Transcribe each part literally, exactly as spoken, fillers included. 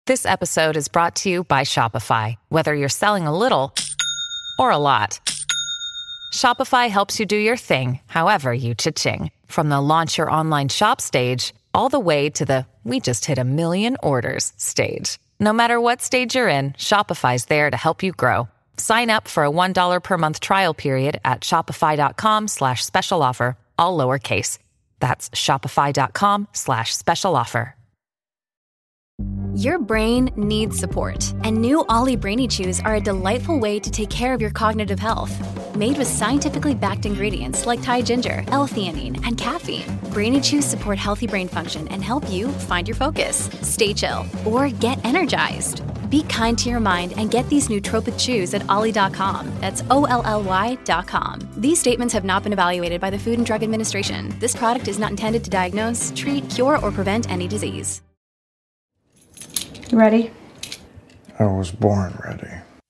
This episode is brought to you by Shopify. Whether you're selling a little or a lot, Shopify helps you do your thing, however you cha-ching. From the launch your online shop stage, all the way to the we just hit a million orders stage. No matter what stage you're in, Shopify's there to help you grow. Sign up for a one dollar per month trial period at shopify.com slash special offer, all lowercase. That's shopify.com slash special offer. Your brain needs support, and new Ollie Brainy Chews are a delightful way to take care of your cognitive health. Made with scientifically backed ingredients like Thai ginger, L-theanine, and caffeine, Brainy Chews support healthy brain function and help you find your focus, stay chill, or get energized. Be kind to your mind and get these nootropic chews at ollie dot com. That's O L L Y dot com. These statements have not been evaluated by the Food and Drug Administration. This product is not intended to diagnose, treat, cure, or prevent any disease. You ready? I was born ready.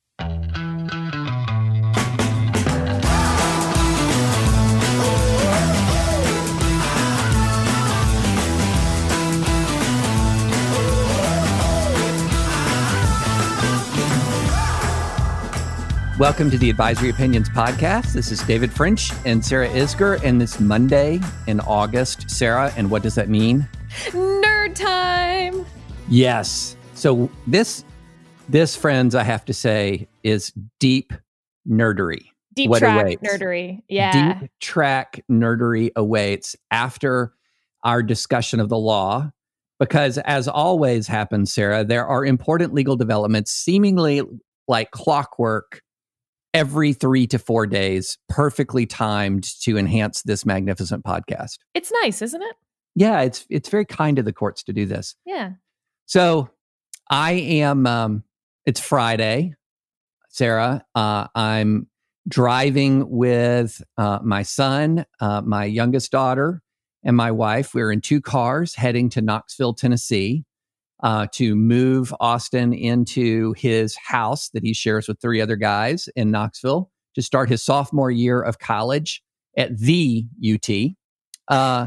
Welcome to the Advisory Opinions Podcast. This is David French and Sarah Isgur, and this Monday in August. Sarah, and what does that mean? Nerd time! Yes. So this, this, friends, I have to say, is deep nerdery. Deep what track awaits. nerdery. Yeah. Deep track nerdery awaits after our discussion of the law. Because as always happens, Sarah, there are important legal developments seemingly like clockwork every three to four days, perfectly timed to enhance this magnificent podcast. It's nice, isn't it? Yeah, it's it's very kind of the courts to do this. Yeah. So I am, um, it's Friday, Sarah. Uh, I'm driving with uh, my son, uh, my youngest daughter, and my wife. We're in two cars heading to Knoxville, Tennessee, uh, to move Austin into his house that he shares with three other guys in Knoxville to start his sophomore year of college at the U T. Uh,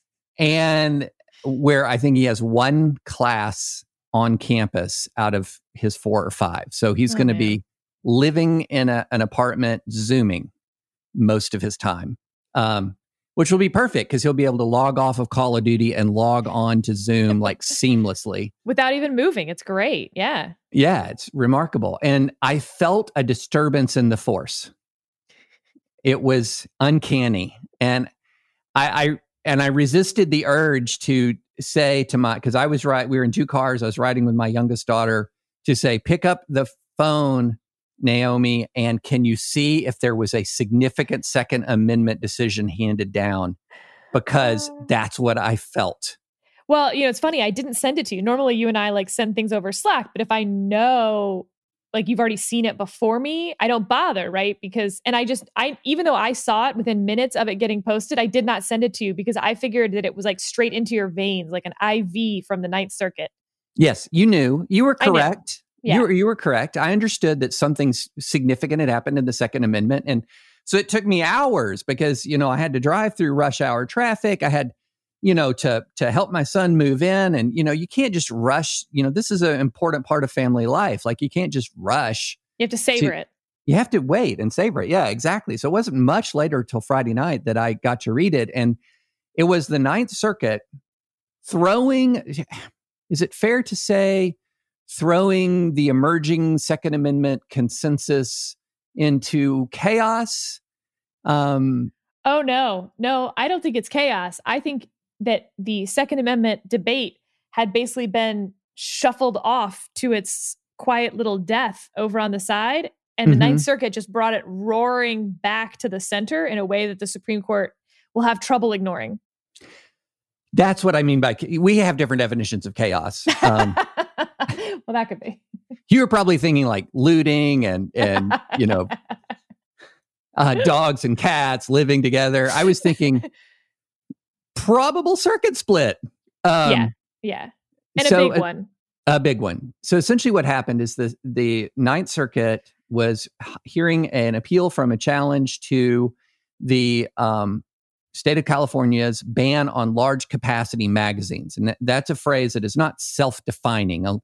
and where I think he has one class on campus out of his four or five. So he's oh, going to be living in a, an apartment, Zooming most of his time, um, which will be perfect because he'll be able to log off of Call of Duty and log on to Zoom like seamlessly. Without even moving. It's great. Yeah. Yeah, it's remarkable. And I felt a disturbance in the force. It was uncanny. And I, I and I resisted the urge to say to my, because I was right, we were in two cars, I was riding with my youngest daughter, to say, pick up the phone, Naomi, and can you see if there was a significant Second Amendment decision handed down? Because uh, that's what I felt. Well, you know, it's funny, I didn't send it to you. Normally you and I like send things over Slack, but if I know like you've already seen it before me, I don't bother, right? Because, and I just, I, even though I saw it within minutes of it getting posted, I did not send it to you because I figured that it was like straight into your veins, like an I V from the Ninth Circuit. Yes, you knew. You were correct. Yeah. You were, you were correct. I understood that something significant had happened in the Second Amendment. And so it took me hours because, you know, I had to drive through rush hour traffic. I had, you know, to to help my son move in. And, you know, you can't just rush. You know, this is an important part of family life. Like, you can't just rush. You have to savor to, it. You have to wait and savor it. Yeah, exactly. So it wasn't much later till Friday night that I got to read it. And it was the Ninth Circuit throwing, is it fair to say, throwing the emerging Second Amendment consensus into chaos? Um, oh, no, no, I don't think it's chaos. I think that the Second Amendment debate had basically been shuffled off to its quiet little death over on the side. And the mm-hmm. Ninth Circuit just brought it roaring back to the center in a way that the Supreme Court will have trouble ignoring. That's what I mean by, we have different definitions of chaos. Um, well, that could be. You were probably thinking like looting and, and you know, uh, dogs and cats living together. I was thinking probable circuit split. Um, yeah, yeah. And so a big one. A, a big one. So essentially what happened is the, the Ninth Circuit was hearing an appeal from a challenge to the um, state of California's ban on large capacity magazines. And that, that's a phrase that is not self-defining.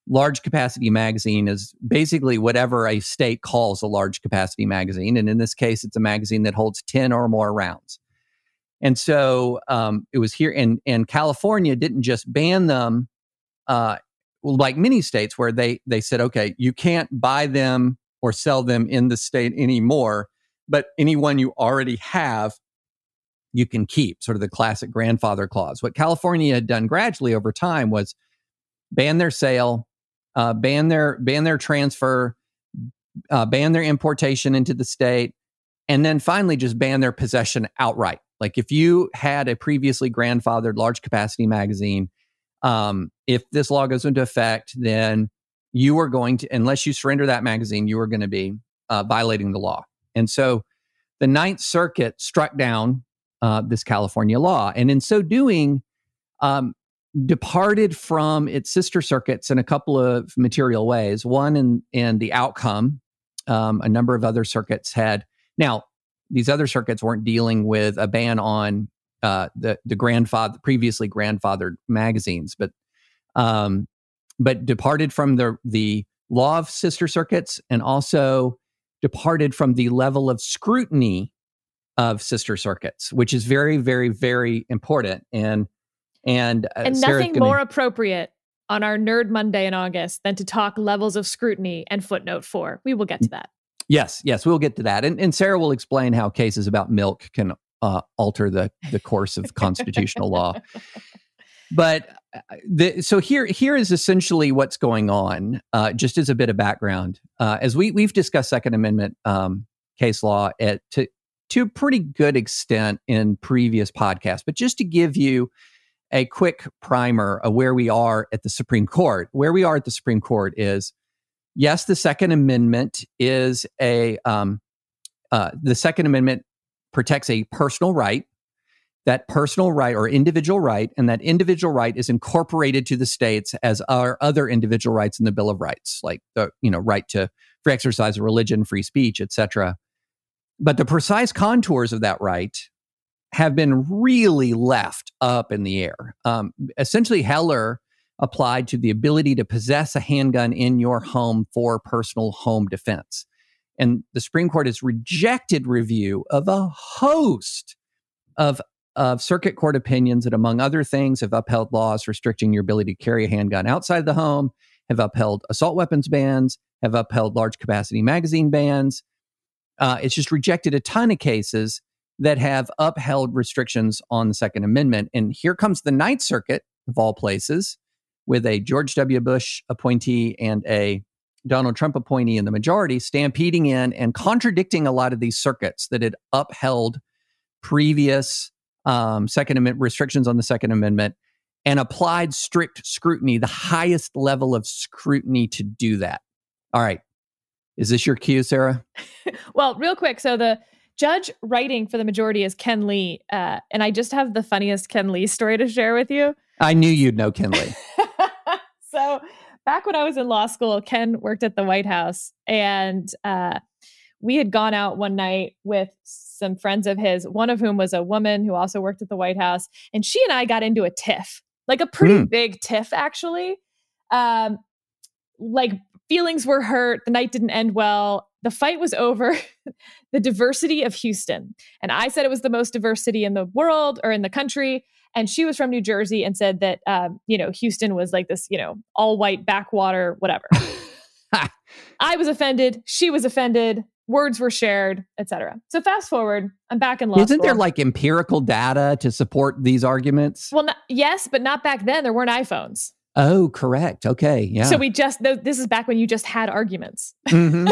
large capacity magazine is basically whatever a state calls a large capacity magazine. And in this case, it's a magazine that holds ten or more rounds. And so um, it was here, and, and California didn't just ban them uh, like many states where they, they said, okay, you can't buy them or sell them in the state anymore, but anyone you already have, you can keep, sort of the classic grandfather clause. What California had done gradually over time was ban their sale, uh, ban their ban their transfer, uh, ban their importation into the state, and then finally just ban their possession outright. Like if you had a previously grandfathered large capacity magazine, um, if this law goes into effect, then you are going to, unless you surrender that magazine, you are going to be uh, violating the law. And so the Ninth Circuit struck down uh, this California law, and in so doing, um, departed from its sister circuits in a couple of material ways. One, in, in the outcome, um, a number of other circuits had. Now, these other circuits weren't dealing with a ban on uh, the the grandfather previously grandfathered magazines, but um, but departed from the the law of sister circuits, and also departed from the level of scrutiny of sister circuits, which is very, very, very important. And and uh, and Sarah's nothing gonna, more appropriate on our Nerd Monday in August than to talk levels of scrutiny and footnote four. We will get to that. Yes, yes, we'll get to that. And, and Sarah will explain how cases about milk can uh, alter the, the course of constitutional law. But the, so here, here is essentially what's going on, uh, just as a bit of background. Uh, as we, we've discussed Second Amendment um, case law at, to, to a pretty good extent in previous podcasts, but just to give you a quick primer of where we are at the Supreme Court. Where we are at the Supreme Court is, yes, the Second Amendment is a, um, uh, the Second Amendment protects a personal right, that personal right or individual right, and that individual right is incorporated to the states as are other individual rights in the Bill of Rights, like the, you know, right to free exercise of religion, free speech, et cetera. But the precise contours of that right have been really left up in the air. Um, essentially, Heller applied to the ability to possess a handgun in your home for personal home defense. And the Supreme Court has rejected review of a host of, of circuit court opinions that, among other things, have upheld laws restricting your ability to carry a handgun outside the home, have upheld assault weapons bans, have upheld large capacity magazine bans. Uh, it's just rejected a ton of cases that have upheld restrictions on the Second Amendment. And here comes the Ninth Circuit, of all places, with a George W. Bush appointee and a Donald Trump appointee in the majority, stampeding in and contradicting a lot of these circuits that had upheld previous um, Second Amendment restrictions on the Second Amendment and applied strict scrutiny, the highest level of scrutiny to do that. All right. Is this your cue, Sarah? Well, real quick. So the judge writing for the majority is Ken Lee. Uh, and I just have the funniest Ken Lee story to share with you. I knew you'd know Ken Lee. So back when I was in law school, Ken worked at the White House, and uh, we had gone out one night with some friends of his, one of whom was a woman who also worked at the White House. And she and I got into a tiff, like a pretty mm. big tiff, actually. Um, like feelings were hurt. The night didn't end well. The fight was over the diversity of Houston. And I said it was the most diverse city in the world or in the country. And she was from New Jersey and said that, um, you know, Houston was like this, you know, all white backwater, whatever. I was offended. She was offended. Words were shared, et cetera. So fast forward, I'm back in law Isn't school. there like empirical data to support these arguments? Well, not, yes, but not back then. There weren't iPhones. Oh, correct. Okay. Yeah. So we just, th- this is back when you just had arguments. Mm-hmm.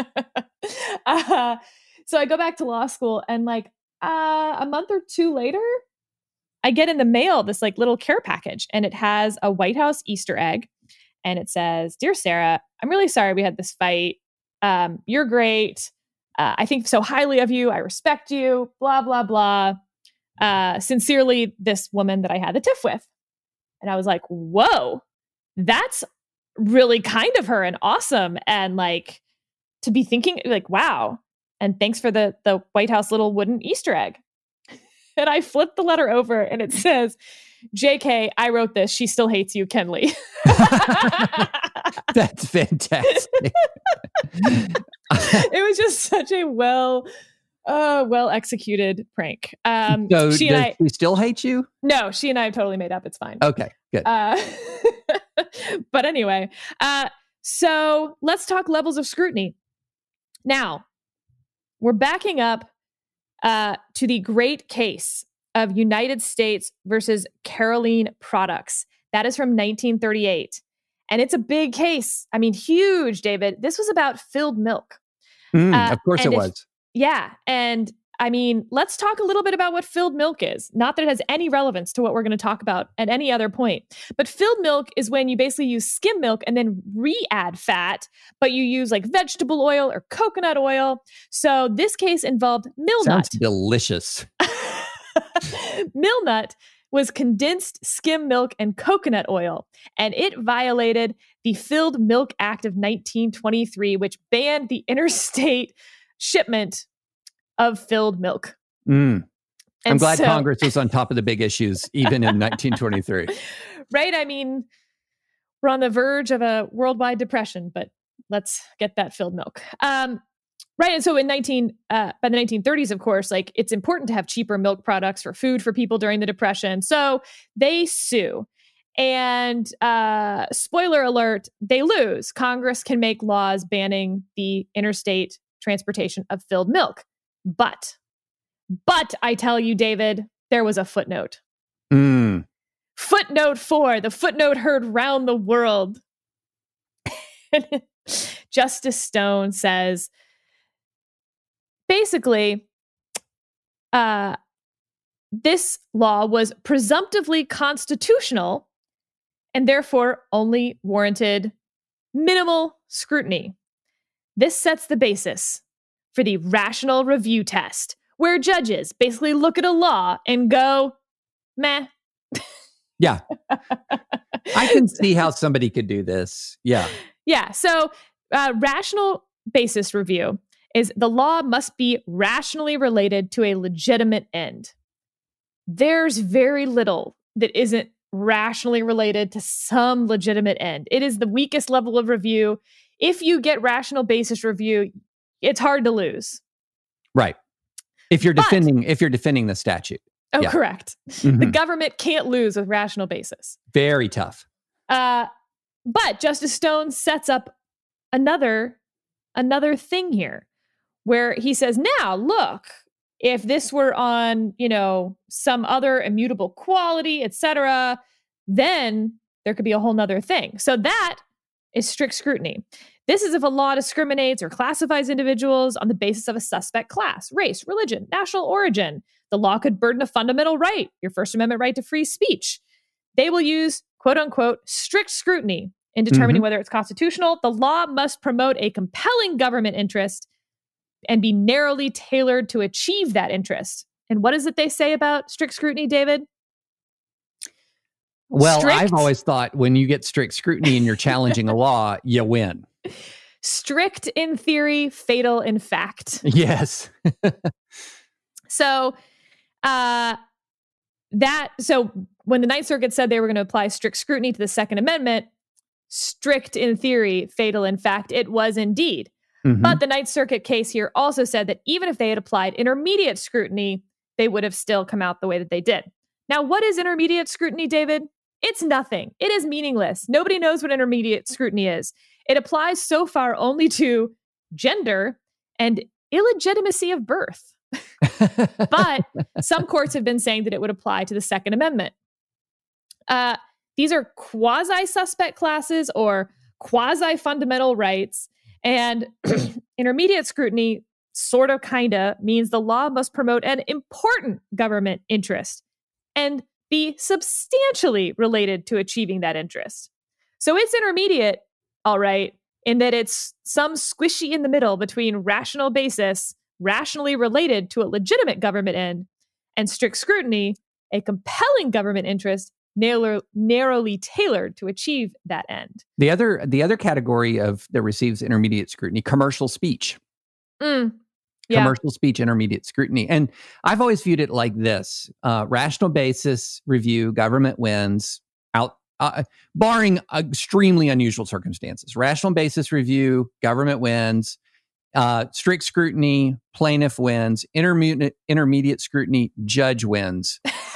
uh, so I go back to law school, and like uh, a month or two later, I get in the mail this like little care package, and it has a White House Easter egg, and it says, "Dear Sarah, I'm really sorry we had this fight. Um, you're great. Uh, I think so highly of you. I respect you, blah, blah, blah. Uh, sincerely, this woman that I had the tiff with." And I was like, whoa, that's really kind of her and awesome. And like to be thinking like, wow. And thanks for the, the White House little wooden Easter egg. And I flipped the letter over and it says, J K, I wrote this. She still hates you, Ken Lee. That's fantastic. It was just such a well, uh, well executed prank. Um, so she does and I, she still hate you? no, she and I have totally made up. It's fine. Okay, good. Uh, but anyway, uh, so let's talk levels of scrutiny. Now, we're backing up uh, to the great case of United States versus Caroline Products. That is from nineteen thirty-eight. And it's a big case. I mean, huge, David. This was about filled milk. Mm, Uh, of course it if- was. Yeah. And I mean, let's talk a little bit about what filled milk is. Not that it has any relevance to what we're going to talk about at any other point. But filled milk is when you basically use skim milk and then re-add fat, but you use like vegetable oil or coconut oil. So this case involved Milnut. Sounds delicious. Milnut was condensed skim milk and coconut oil, and it violated the Filled Milk Act of nineteen twenty-three, which banned the interstate shipment of filled milk. Mm. I'm And glad so- Congress was on top of the big issues, even in nineteen twenty-three. Right? I mean, we're on the verge of a worldwide depression, but let's get that filled milk. Um, right. And so in nineteen, uh, by the nineteen thirties, of course, like it's important to have cheaper milk products for food for people during the Depression. So they sue. And uh, spoiler alert, they lose. Congress can make laws banning the interstate transportation of filled milk. But, but I tell you, David, there was a footnote. Mm. Footnote four, the footnote heard round the world. Justice Stone says, basically, uh, this law was presumptively constitutional and therefore only warranted minimal scrutiny. This sets the basis for the rational review test, where judges basically look at a law and go, meh. Yeah. I can see how somebody could do this. Yeah. Yeah. So, uh, rational basis review is the law must be rationally related to a legitimate end. There's very little that isn't rationally related to some legitimate end. It is the weakest level of review. If you get rational basis review, it's hard to lose. Right. If you're But- defending, if you're defending the statute. Oh, Yeah. correct. Mhm. The government can't lose with rational basis. Very tough. Uh, but Justice Stone sets up another another thing here where he says, now look, if this were on, you know, some other immutable quality, et cetera, then there could be a whole nother thing. So that is strict scrutiny. This is if a law discriminates or classifies individuals on the basis of a suspect class, race, religion, national origin. The law could burden a fundamental right, your First Amendment right to free speech. They will use, quote unquote, strict scrutiny in determining Mhm. whether it's constitutional. The law must promote a compelling government interest and be narrowly tailored to achieve that interest. And what is it they say about strict scrutiny, David? Well, Strict- I've always thought when you get strict scrutiny and you're challenging a law, you win. Strict in theory, fatal in fact. Yes. So, uh, that so when the Ninth Circuit said they were going to apply strict scrutiny to the Second Amendment, strict in theory, fatal in fact, it was indeed. Mhm. But the Ninth Circuit case here also said that even if they had applied intermediate scrutiny, they would have still come out the way that they did. Now, what is intermediate scrutiny, David? It's nothing. It is meaningless. Nobody knows what intermediate scrutiny is. It applies so far only to gender and illegitimacy of birth. But some courts have been saying that it would apply to the Second Amendment. Uh, these are quasi-suspect classes or quasi-fundamental rights. And intermediate scrutiny, sort of, kind of, means the law must promote an important government interest and be substantially related to achieving that interest. So it's intermediate, all right, in that it's some squishy in the middle between rational basis, rationally related to a legitimate government end, and strict scrutiny, a compelling government interest, narrow, narrowly tailored to achieve that end. The other the other category of that receives intermediate scrutiny, commercial speech. Mm, yeah. Commercial speech, intermediate scrutiny. And I've always viewed it like this. Uh, rational basis review, government wins, out uh, barring extremely unusual circumstances. Rational basis review, government wins. Uh, strict scrutiny, plaintiff wins. Intermediate, intermediate scrutiny, judge wins.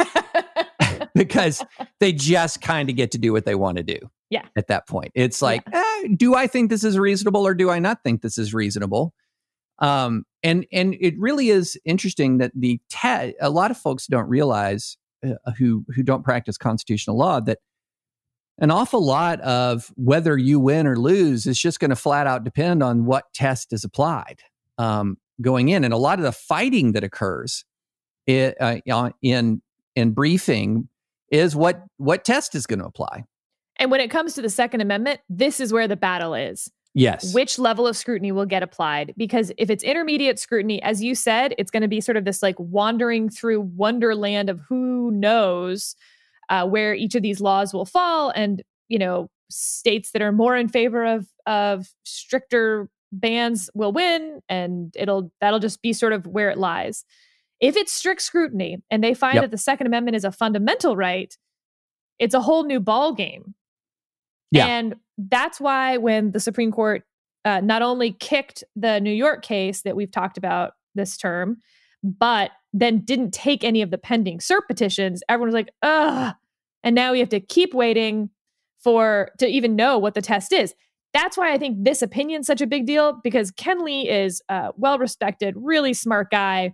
Because they just kind of get to do what they want to do. Yeah. At that point, it's like, yeah. eh, do I think this is reasonable or do I not think this is reasonable? Um, and and it really is interesting that the te- a lot of folks don't realize uh, who who don't practice constitutional law that an awful lot of whether you win or lose is just going to flat out depend on what test is applied um, going in, and a lot of the fighting that occurs it, uh, in in briefing is what what test is going to apply. And when it comes to the Second Amendment, this is where the battle is. Yes. Which level of scrutiny will get applied? Because if it's intermediate scrutiny, as you said, it's going to be sort of this like wandering through wonderland of who knows uh, where each of these laws will fall. And, you know, states that are more in favor of of stricter bans will win. And it'll that'll just be sort of where it lies. If it's strict scrutiny and they find yep. that the Second Amendment is a fundamental right, it's a whole new ball game. Yeah. And that's why when the Supreme Court uh, not only kicked the New York case that we've talked about this term, but then didn't take any of the pending cert petitions, everyone was like, ugh. And now we have to keep waiting for to even know what the test is. That's why I think this opinion is such a big deal, because Ken Lee is a well-respected, really smart guy.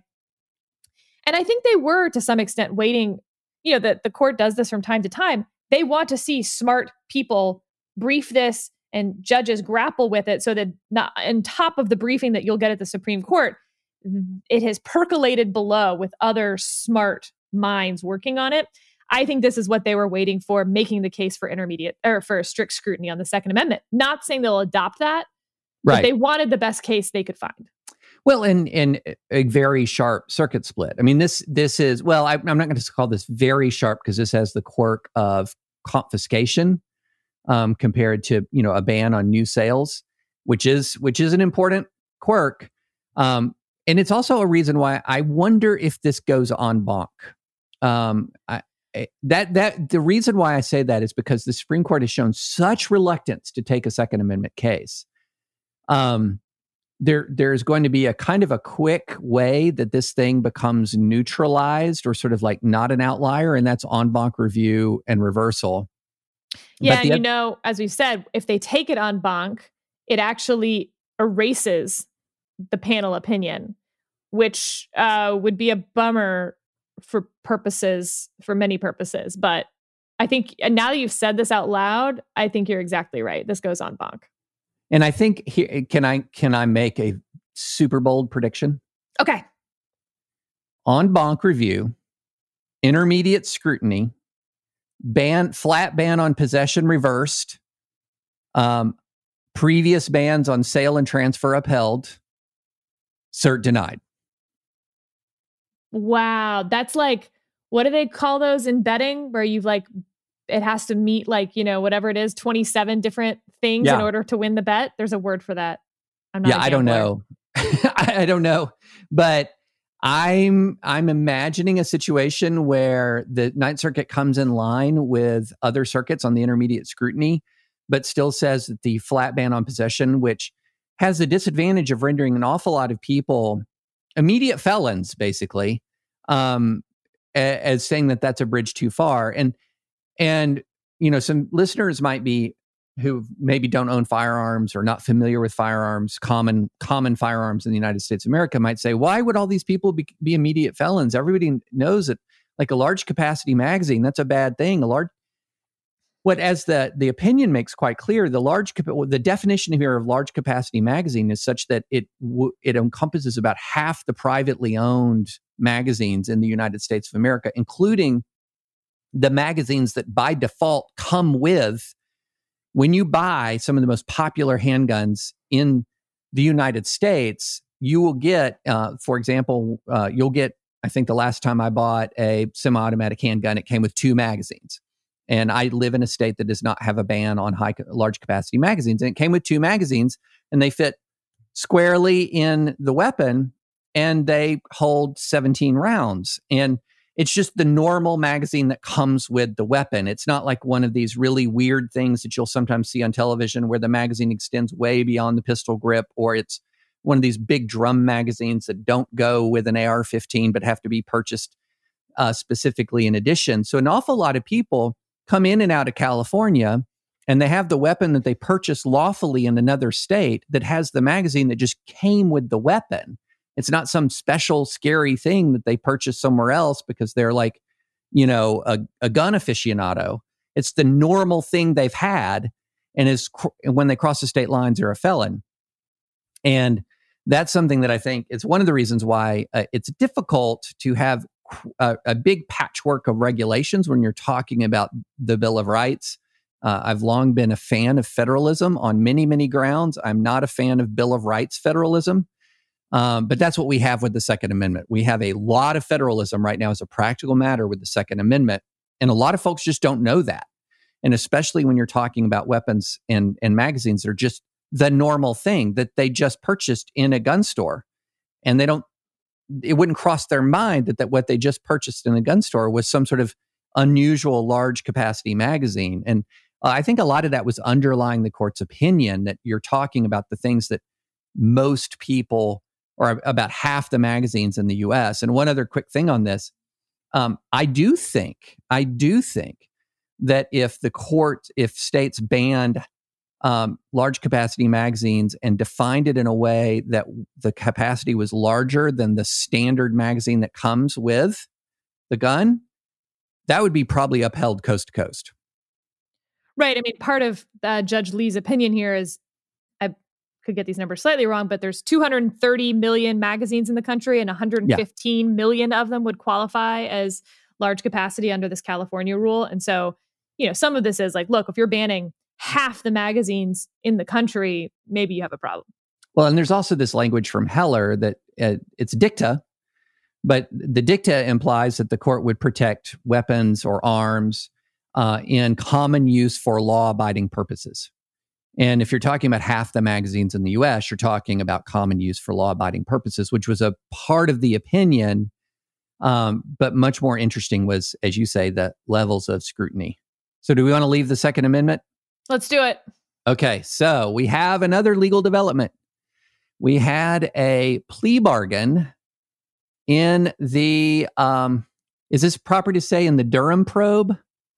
And I think they were, to some extent, waiting. You know, the, the court does this from time to time. They want to see smart people brief this and judges grapple with it so that not on top of the briefing that you'll get at the Supreme Court, it has percolated below with other smart minds working on it. I think this is what they were waiting for, making the case for intermediate or for strict scrutiny on the Second Amendment. Not saying they'll adopt that, right. But they wanted the best case they could find. Well, in in a very sharp circuit split. I mean, this this is, well, I, I'm not going to call this very sharp because this has the quirk of confiscation um, compared to, you know, a ban on new sales, which is which is an important quirk. Um, and it's also a reason why I wonder if this goes en banc. Um, I, that that the reason why I say that is because the Supreme Court has shown such reluctance to take a Second Amendment case. Um, there there's going to be a kind of a quick way that this thing becomes neutralized or sort of like not an outlier, and that's en banc review and reversal. Yeah, but and the, you know, as we said, if they take it en banc, it actually erases the panel opinion, which uh, would be a bummer for purposes, for many purposes. But I think now that you've said this out loud, I think you're exactly right. This goes en banc. And I think here, can I can I make a super bold prediction? Okay. En banc review, intermediate scrutiny, ban flat ban on possession reversed, um, previous bans on sale and transfer upheld, cert denied. Wow, that's like, what do they call those in betting, where you've like, it has to meet like, you know, whatever it is, twenty-seven different things yeah. in order to win the bet? There's a word for that. I'm not yeah, I don't know. I, I don't know. But I'm I'm imagining a situation where the Ninth Circuit comes in line with other circuits on the intermediate scrutiny, but still says that the flat ban on possession, which has the disadvantage of rendering an awful lot of people immediate felons, basically, um, as saying that that's a bridge too far. And And, you know, some listeners might be who maybe don't own firearms or not familiar with firearms, common common firearms in the United States of America might say, why would all these people be, be immediate felons? Everybody knows that like a large capacity magazine, that's a bad thing. A large, what as the, the opinion makes quite clear, the large the definition here of large capacity magazine is such that it it encompasses about half the privately owned magazines in the United States of America, including the magazines that by default come with, when you buy some of the most popular handguns in the United States, you will get, uh, for example, uh, you'll get, I think the last time I bought a semi-automatic handgun, it came with two magazines. And I live in a state that does not have a ban on high, large capacity magazines. And it came with two magazines and they fit squarely in the weapon and they hold seventeen rounds. And it's just the normal magazine that comes with the weapon. It's not like one of these really weird things that you'll sometimes see on television where the magazine extends way beyond the pistol grip, or it's one of these big drum magazines that don't go with an A R fifteen but have to be purchased uh, specifically in addition. So an awful lot of people come in and out of California and they have the weapon that they purchased lawfully in another state that has the magazine that just came with the weapon. It's not some special scary thing that they purchased somewhere else because they're like, you know, a, a gun aficionado. It's the normal thing they've had, and is cr- when they cross the state lines, they're a felon. And that's something that I think is one of the reasons why uh, it's difficult to have a, a big patchwork of regulations when you're talking about the Bill of Rights. Uh, I've long been a fan of federalism on many, many grounds. I'm not a fan of Bill of Rights federalism. Um, but that's what we have with the Second Amendment. We have a lot of federalism right now as a practical matter with the Second Amendment. And a lot of folks just don't know that. And especially when you're talking about weapons and, and magazines, they're just the normal thing that they just purchased in a gun store. And they don't, it wouldn't cross their mind that, that what they just purchased in a gun store was some sort of unusual large capacity magazine. And uh, I think a lot of that was underlying the court's opinion that you're talking about the things that most people, or about half the magazines in the U S. And one other quick thing on this, um, I do think, I do think that if the court, if states banned um, large capacity magazines and defined it in a way that the capacity was larger than the standard magazine that comes with the gun, that would be probably upheld coast to coast. Right. I mean, part of uh, Judge Lee's opinion here is, I could get these numbers slightly wrong, but there's two hundred thirty million magazines in the country, and one hundred fifteen yeah. million of them would qualify as large capacity under this California rule. And so, you know, some of this is like, look, if you're banning half the magazines in the country, maybe you have a problem. Well, and there's also this language from Heller that uh, it's dicta, but the dicta implies that the court would protect weapons or arms uh, in common use for law-abiding purposes. And if you're talking about half the magazines in the U S, you're talking about common use for law-abiding purposes, which was a part of the opinion. Um, but much more interesting was, as you say, the levels of scrutiny. So do we want to leave the Second Amendment? Let's do it. Okay, so we have another legal development. We had a plea bargain in the, um, is this proper to say in the Durham probe?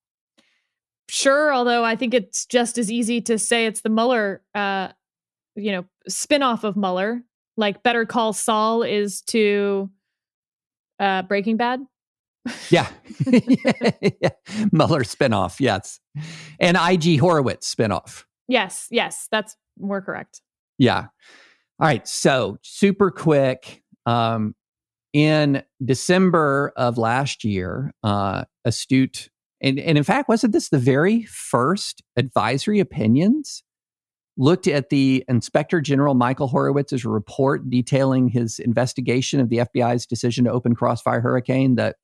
Sure, although I think it's just as easy to say it's the Mueller, uh, you know, spinoff of Mueller, like Better Call Saul is to uh, Breaking Bad. Yeah. yeah. Mueller spinoff, yes. And I G Horowitz spinoff. Yes, yes, that's more correct. Yeah. All right, so super quick. Um, in December of last year, uh, astute And, and in fact, wasn't this the very first advisory opinions looked at the Inspector General Michael Horowitz's report detailing his investigation of the F B I's decision to open Crossfire Hurricane? That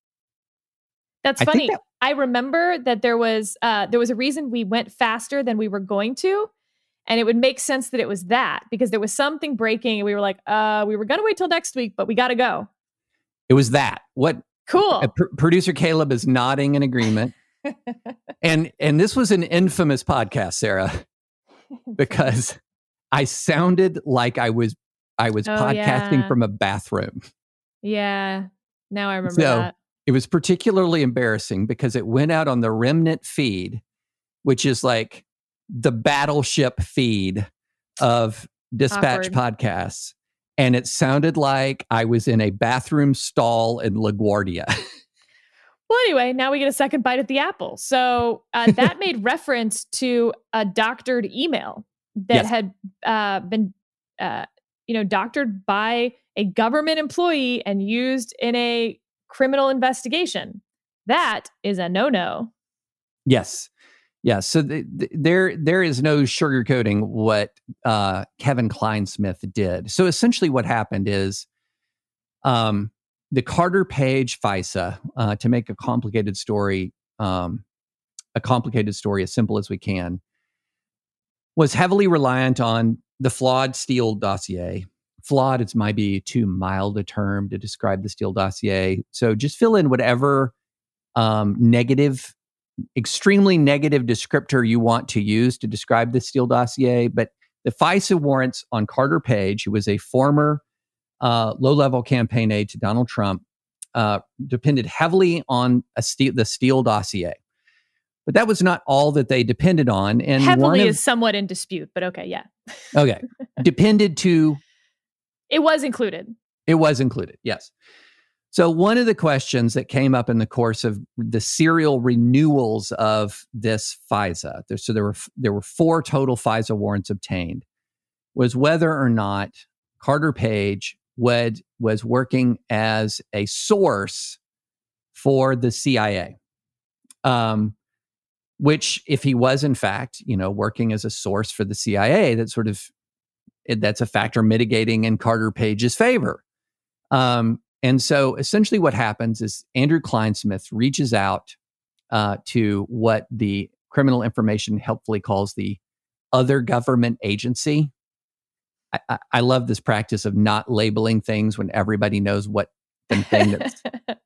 That's I funny. that, I remember that there was uh, there was a reason we went faster than we were going to. And it would make sense that it was that, because there was something breaking and we were like, uh, we were going to wait till next week, but we got to go. It was that. What? Cool. Uh, pr- producer Caleb is nodding in agreement. and and this was an infamous podcast, Sarah, because I sounded like I was I was oh, podcasting yeah. from a bathroom. Yeah. Now I remember so that. It was particularly embarrassing because it went out on the Remnant feed, which is like the battleship feed of Dispatch Awkward. podcasts. And it sounded like I was in a bathroom stall in LaGuardia. Well, anyway, now we get a second bite at the apple. So uh, that made reference to a doctored email that Yes. had uh, been, uh, you know, doctored by a government employee and used in a criminal investigation. That is a no-no. Yes. Yeah. So the, the, there, there is no sugarcoating what uh, Kevin Kleinsmith did. So essentially what happened is um, the Carter Page FISA, uh, to make a complicated story, um, a complicated story as simple as we can, was heavily reliant on the flawed Steele dossier flawed. It's might be too mild a term to describe the Steele dossier. So just fill in whatever um, negative, extremely negative descriptor you want to use to describe the Steele dossier. But the FISA warrants on Carter Page, who was a former uh, low-level campaign aide to Donald Trump, uh, depended heavily on a Steele, the Steele dossier. But that was not all that they depended on. And heavily of, is somewhat in dispute, but okay, yeah. Okay. Depended to... It was included. It was included, yes. So one of the questions that came up in the course of the serial renewals of this FISA, there, so there were there were four total FISA warrants obtained, was whether or not Carter Page would, was working as a source for the C I A. Um, which, if he was in fact, you know, working as a source for the C I A, that sort of that's a factor mitigating in Carter Page's favor. Um, and so essentially what happens is Andrew Kleinsmith reaches out uh, to what the Criminal Information helpfully calls the other government agency. I, I, I love this practice of not labeling things when everybody knows what the thing that's...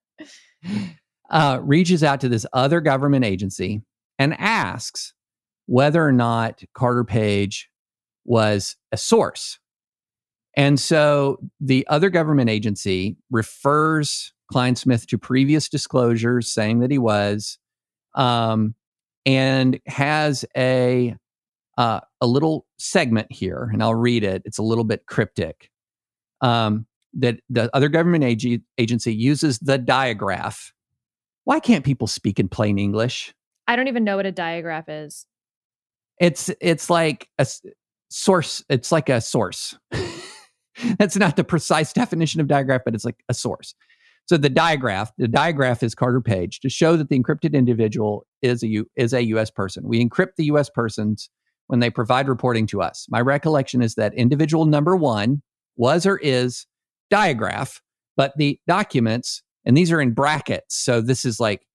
uh, reaches out to this other government agency and asks whether or not Carter Page was a source. And so the other government agency refers Kleinsmith to previous disclosures saying that he was, um, and has a uh, a little segment here, and I'll read it. It's a little bit cryptic. Um, that the other government ag- agency uses the diagraph. Why can't people speak in plain English? I don't even know what a diagraph is. It's it's like a source. It's like a source. That's not the precise definition of diagraph, but it's like a source. So the diagraph, the diagraph is Carter Page to show that the encrypted individual is a U, is a U S person. We encrypt the U S persons when they provide reporting to us. My recollection is that individual number one was or is diagraph, but the documents, and these are in brackets, so this is like,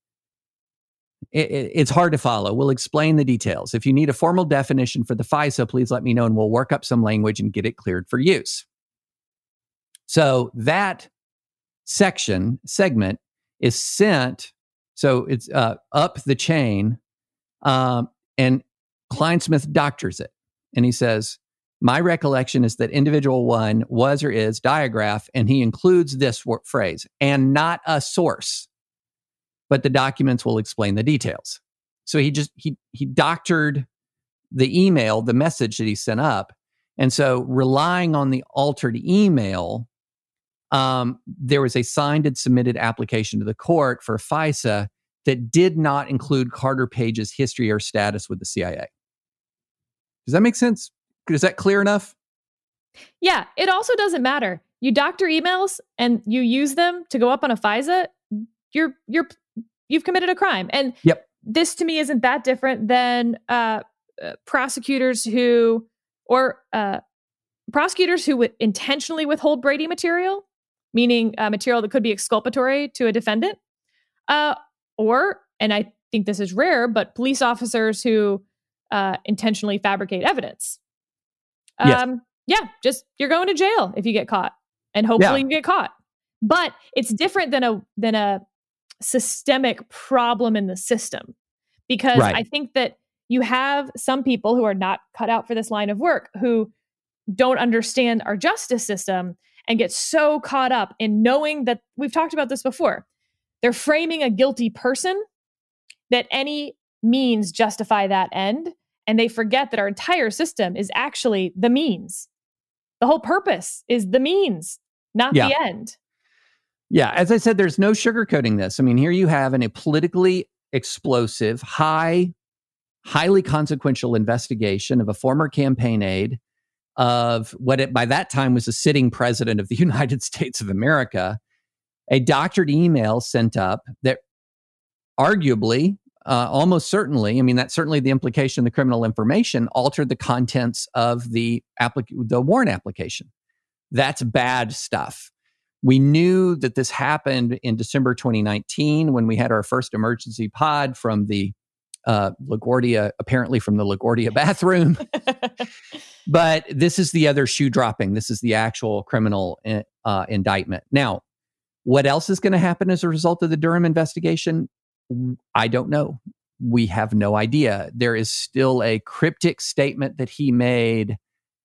it, it, it's hard to follow. We'll explain the details. If you need a formal definition for the FISA, please let me know and we'll work up some language and get it cleared for use. So that section, segment, is sent, so it's uh, up the chain, um, and Kleinsmith doctors it. And he says, my recollection is that individual one was or is diagraph, and he includes this word, phrase, and not a source. But the documents will explain the details. So he just, he he doctored the email, the message that he sent up. And so relying on the altered email, um, there was a signed and submitted application to the court for FISA that did not include Carter Page's history or status with the C I A. Does that make sense? Is that clear enough? Yeah, it also doesn't matter. You doctor emails and you use them to go up on a FISA, you're you're you've committed a crime. And yep. This to me isn't that different than uh, uh, prosecutors who, or uh, prosecutors who would intentionally withhold Brady material, meaning uh, material that could be exculpatory to a defendant, uh, or, and I think this is rare, but police officers who uh, intentionally fabricate evidence. Um, yes. Yeah, just you're going to jail if you get caught, and hopefully yeah. you get caught. But it's different than a than a systemic problem in the system, because right. I think that you have some people who are not cut out for this line of work who don't understand our justice system and get so caught up in knowing that, we've talked about this before, they're framing a guilty person, that any means justify that end, and they forget that our entire system is actually the means. The whole purpose is the means, not yeah. the end. Yeah, as I said, there's no sugarcoating this. I mean, here you have in a politically explosive, high, highly consequential investigation of a former campaign aide of what it, by that time was a sitting president of the United States of America, a doctored email sent up that arguably, uh, almost certainly, I mean, that's certainly the implication of the Criminal Information, altered the contents of the applic- the warrant application. That's bad stuff. We knew that this happened in December twenty nineteen when we had our first emergency pod from the uh, LaGuardia, apparently from the LaGuardia bathroom. But this is the other shoe dropping. This is the actual criminal uh, indictment. Now, what else is going to happen as a result of the Durham investigation? I don't know. We have no idea. There is still a cryptic statement that he made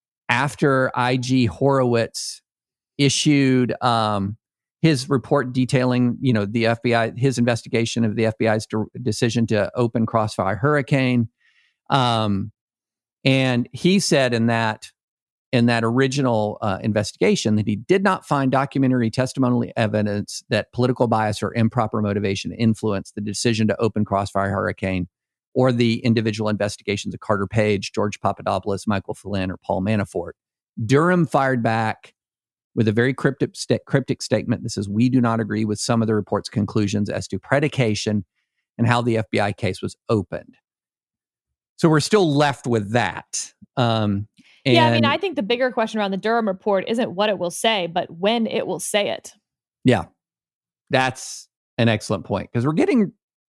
after I G Horowitz issued um, his report detailing, you know, the F B I, his investigation of the F B I's de- decision to open Crossfire Hurricane. Um, and he said in that in that original uh, investigation that he did not find documentary testimonial evidence that political bias or improper motivation influenced the decision to open Crossfire Hurricane or the individual investigations of Carter Page, George Papadopoulos, Michael Flynn, or Paul Manafort. Durham fired back with a very cryptic, st- cryptic statement that says, we do not agree with some of the report's conclusions as to predication and how the F B I case was opened. So we're still left with that. Um, And, yeah, I mean, I think the bigger question around the Durham report isn't what it will say, but when it will say it. Yeah, that's an excellent point because we're getting,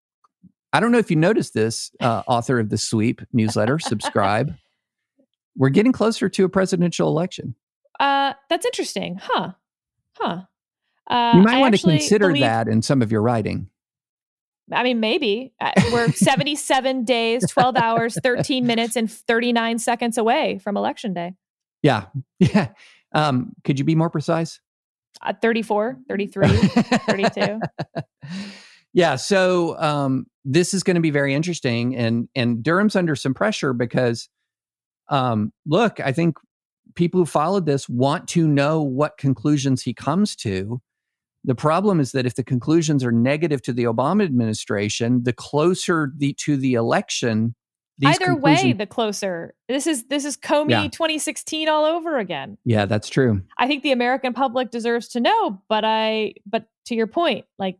I don't know if you noticed this, uh, author of the Sweep newsletter, subscribe. We're getting closer to a presidential election. Uh, that's interesting. Huh. Huh. Uh, you might I want to consider believe, that in some of your writing. I mean, maybe. Uh, we're seventy-seven days, twelve hours, thirteen minutes, and thirty-nine seconds away from Election Day. Yeah. Yeah. Um, could you be more precise? Uh, thirty-four, thirty-three, thirty-two. Yeah. So um, this is going to be very interesting. And, and Durham's under some pressure because, um, look, I think people who followed this want to know what conclusions he comes to. The problem is that if the conclusions are negative to the Obama administration, the closer the to the election, these either way, the closer. This is this is Comey yeah. twenty sixteen all over again. Yeah, that's true. I think the American public deserves to know, but I but to your point, like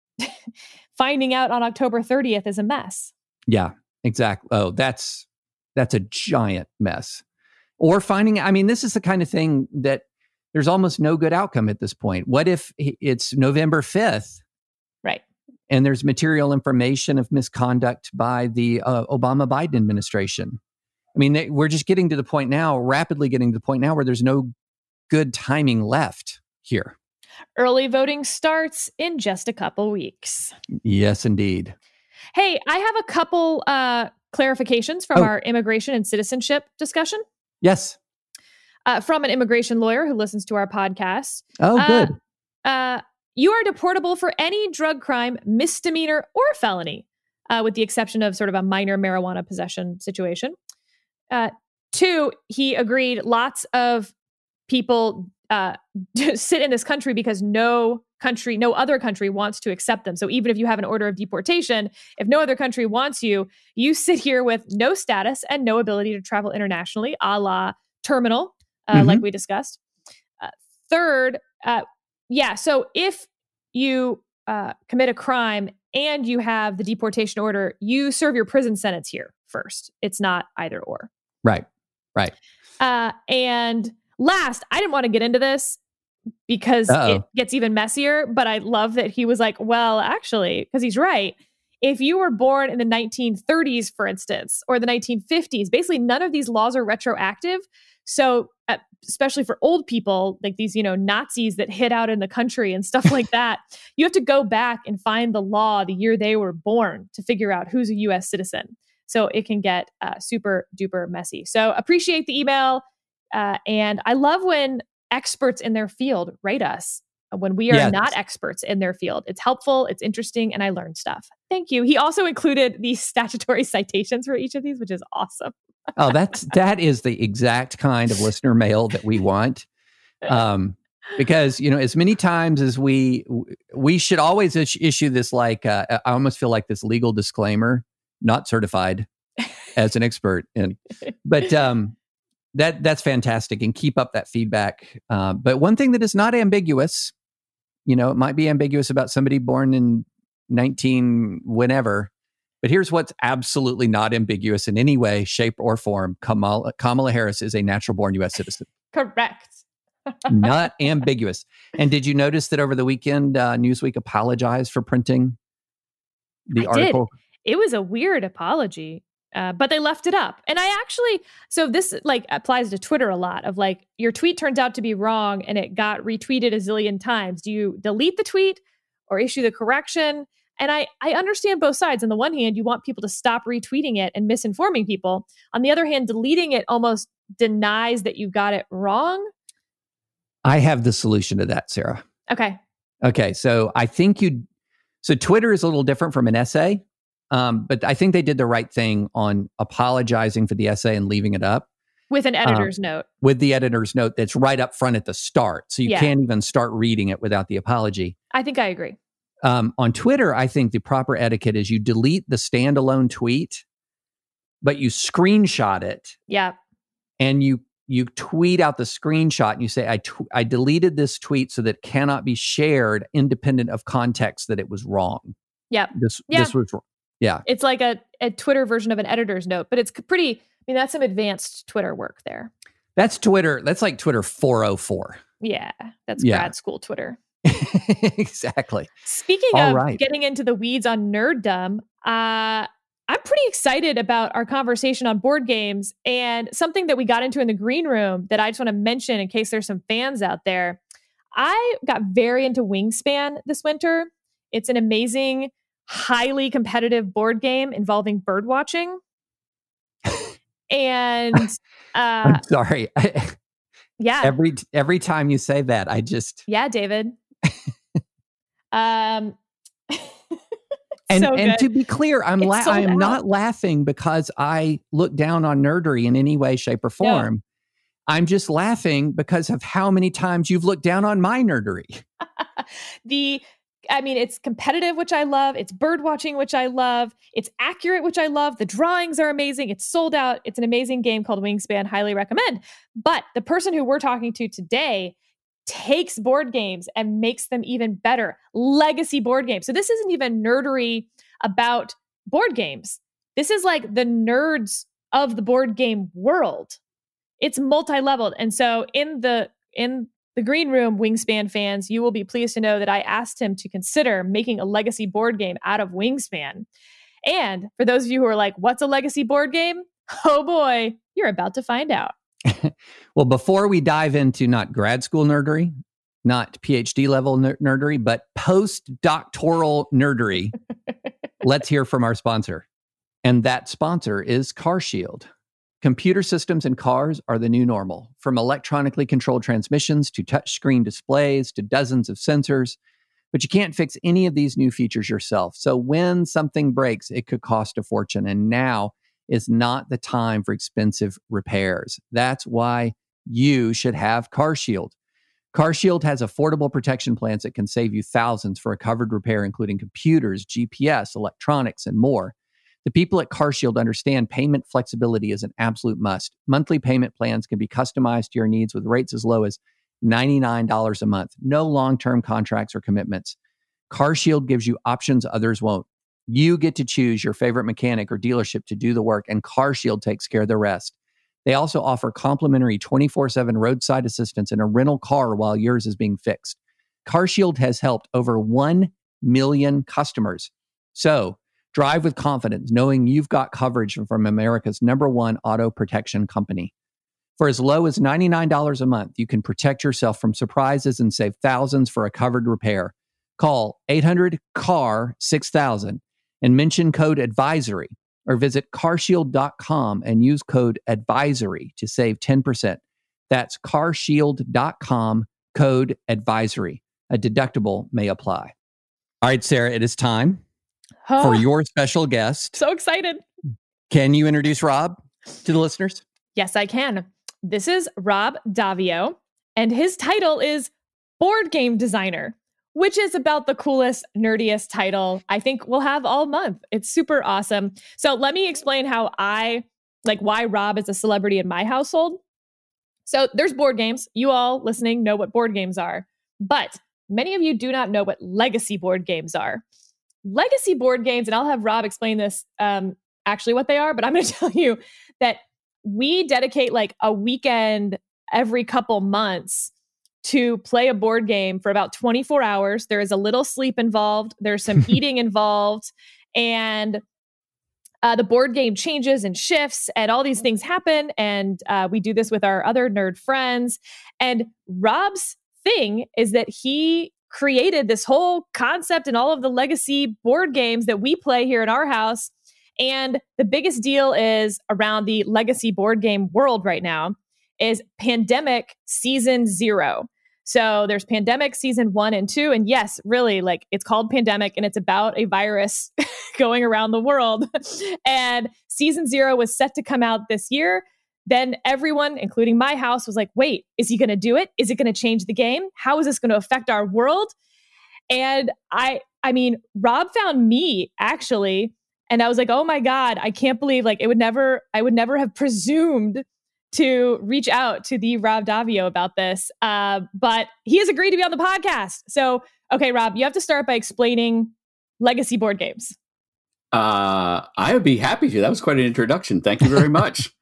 finding out on October thirtieth is a mess. Yeah, exactly. Oh, that's that's a giant mess. Or finding, I mean, this is the kind of thing that there's almost no good outcome at this point. What if it's November fifth? Right. And there's material information of misconduct by the uh, Obama-Biden administration. I mean, they, we're just getting to the point now, rapidly getting to the point now where there's no good timing left here. Early voting starts in just a couple weeks. Yes, indeed. Hey, I have a couple uh, clarifications from oh. our immigration and citizenship discussion. Yes. Uh, from an immigration lawyer who listens to our podcast. Oh, good. Uh, uh, you are deportable for any drug crime, misdemeanor, or felony, uh, with the exception of sort of a minor marijuana possession situation. Uh, two, he agreed lots of people uh, sit in this country because no country, no other country wants to accept them. So even if you have an order of deportation, if no other country wants you, you sit here with no status and no ability to travel internationally, a la terminal. Uh, mm-hmm. Like we discussed. Uh, third, uh, yeah, so if you uh, commit a crime and you have the deportation order, you serve your prison sentence here first. It's not either or. Right, right. Uh, and last, I didn't want to get into this because Uh-oh. it gets even messier, but I love that he was like, well, actually, because he's right. If you were born in the nineteen thirties, for instance, or the nineteen fifties, basically none of these laws are retroactive. So uh, especially for old people, like these, you know, Nazis that hid out in the country and stuff like that, you have to go back and find the law the year they were born to figure out who's a U S citizen. So it can get uh, super duper messy. So appreciate the email. Uh, and I love when experts in their field write us when we are yes. not experts in their field. It's helpful, it's interesting, and I learned stuff. Thank you. He also included the statutory citations for each of these, which is awesome. Oh, that's that is the exact kind of listener mail that we want. Um, because, you know, as many times as we we should always is- issue this, like, uh, I almost feel like this legal disclaimer, not certified as an expert. And but um, that that's fantastic, and keep up that feedback. Uh, but one thing that is not ambiguous, you know, it might be ambiguous about somebody born in nineteen whenever. But here's what's absolutely not ambiguous in any way, shape, or form. Kamala, Kamala Harris is a natural-born U S citizen. Correct. Not ambiguous. And did you notice that over the weekend, uh, Newsweek apologized for printing the I article? it was a weird apology. Uh, but they left it up. And I actually, so this like applies to Twitter a lot of like, your tweet turns out to be wrong and it got retweeted a zillion times. Do you delete the tweet or issue the correction? And I, I understand both sides. On the one hand, you want people to stop retweeting it and misinforming people. On the other hand, deleting it almost denies that you got it wrong. I have the solution to that, Sarah. Okay. Okay. So I think you, so Twitter is a little different from an essay. Um, but I think they did the right thing on apologizing for the essay and leaving it up. With an editor's um, note. With the editor's note that's right up front at the start. So you Yeah. can't even start reading it without the apology. I think I agree. Um, on Twitter, I think the proper etiquette is you delete the standalone tweet, but you screenshot it Yeah. and you you tweet out the screenshot and you say, I, tw- I deleted this tweet so that it cannot be shared independent of context that it was wrong. Yeah. This, Yeah. this was wrong. Yeah. It's like a, a Twitter version of an editor's note, but it's pretty, I mean, that's some advanced Twitter work there. That's Twitter. That's like Twitter four oh four. Yeah. That's Yeah. grad school Twitter. Exactly. Speaking All of right. getting into the weeds on nerddom, uh, I'm pretty excited about our conversation on board games and something that we got into in the green room that I just want to mention in case there's some fans out there. I got very into Wingspan this winter. It's an amazing, highly competitive board game involving bird watching. And uh, I'm sorry. yeah, every every time you say that, I just yeah, David. um, and so and good. to be clear, I'm It's la- sold I am out. not laughing because I look down on nerdery in any way, shape, or form. I'm just laughing because of how many times you've looked down on my nerdery. the I mean, it's competitive, which I love. It's bird watching, which I love. It's accurate, which I love. The drawings are amazing. It's sold out. It's an amazing game called Wingspan. Highly recommend. But the person who we're talking to today takes board games and makes them even better. Legacy board games. So this isn't even nerdery about board games. This is like the nerds of the board game world. It's multi-leveled. And so in the in the green room, Wingspan fans, you will be pleased to know that I asked him to consider making a legacy board game out of Wingspan. And for those of you who are like, what's a legacy board game? Oh boy, you're about to find out. Well, before we dive into not grad school nerdery, not PhD level ner- nerdery, but post-doctoral nerdery, let's hear from our sponsor. And that sponsor is CarShield. Computer systems in cars are the new normal, from electronically controlled transmissions to touchscreen displays to dozens of sensors. But you can't fix any of these new features yourself. So when something breaks, it could cost a fortune. And now is not the time for expensive repairs. That's why you should have CarShield. CarShield has affordable protection plans that can save you thousands for a covered repair, including computers, G P S, electronics, and more. The people at CarShield understand payment flexibility is an absolute must. Monthly payment plans can be customized to your needs with rates as low as ninety-nine dollars a month. No long-term contracts or commitments. CarShield gives you options others won't. You get to choose your favorite mechanic or dealership to do the work, and CarShield takes care of the rest. They also offer complimentary twenty-four seven roadside assistance in a rental car while yours is being fixed. CarShield has helped over one million customers. So, drive with confidence, knowing you've got coverage from America's number one auto protection company. For as low as ninety-nine dollars a month, you can protect yourself from surprises and save thousands for a covered repair. Call eight hundred C A R six thousand and mention code advisory, or visit carshield dot com and use code advisory to save ten percent. That's carshield dot com, code advisory. A deductible may apply. All right, Sarah, it is time Oh, for your special guest. so excited. Can you introduce Rob to the listeners? Yes, I can. This is Rob Daviau, and his title is Board Game Designer, which is about the coolest, nerdiest title I think we'll have all month. It's super awesome. So let me explain how I, like why Rob is a celebrity in my household. So there's board games. You all listening know what board games are, but many of you do not know what legacy board games are. Legacy board games, and I'll have Rob explain this, um, actually what they are, but I'm going to tell you that we dedicate like a weekend every couple months to play a board game for about twenty-four hours. There is a little sleep involved. There's some eating involved. And uh, the board game changes and shifts and all these things happen. And uh, we do this with our other nerd friends. And Rob's thing is that he created this whole concept and all of the legacy board games that we play here in our house. And the biggest deal is around the legacy board game world right now is Pandemic Season Zero. So there's Pandemic Season One and Two. And yes, really, like it's called Pandemic and it's about a virus going around the world. And Season Zero was set to come out this year. Then everyone, including my house, was like, wait, is he going to do it? Is it going to change the game? How is this going to affect our world? And I, I mean, Rob found me actually, and I was like, oh my God, I can't believe like it would never, I would never have presumed to reach out to the Rob Daviau about this. Uh, but he has agreed to be on the podcast. So, okay, Rob, you have to start by explaining legacy board games. Uh, I would be happy to. That was quite an introduction. Thank you very much.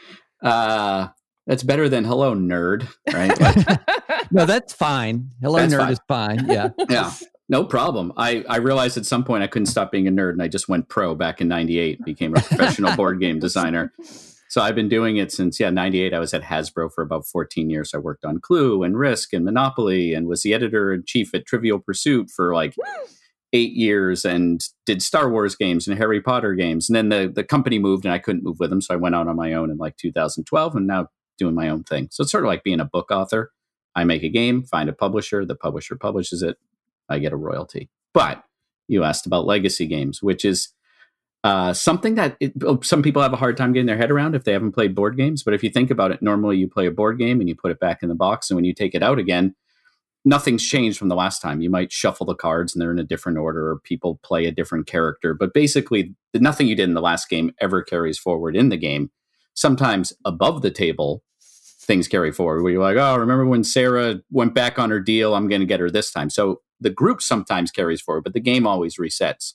Uh, that's better than hello, nerd, right? Like, no, that's fine. Hello, that's nerd fine. is fine. Yeah. Yeah. No problem. I, I realized at some point I couldn't stop being a nerd and I just went pro back in ninety-eight, became a professional board game designer. So I've been doing it since, yeah, ninety-eight. I was at Hasbro for about fourteen years. I worked on Clue and Risk and Monopoly and was the editor-in-chief at Trivial Pursuit for like eight years and did Star Wars games and Harry Potter games. And then the, the company moved and I couldn't move with them. So I went out on my own in like two thousand twelve and now doing my own thing. So it's sort of like being a book author. I make a game, find a publisher, the publisher publishes it, I get a royalty. But you asked about legacy games, which is uh, something that it, some people have a hard time getting their head around if they haven't played board games. But if you think about it, normally you play a board game and you put it back in the box. And when you take it out again, nothing's changed from the last time. You might shuffle the cards and they're in a different order or people play a different character. But basically, nothing you did in the last game ever carries forward in the game. Sometimes above the table, things carry forward where you're like, oh, remember when Sarah went back on her deal? I'm going to get her this time. So the group sometimes carries forward, but the game always resets.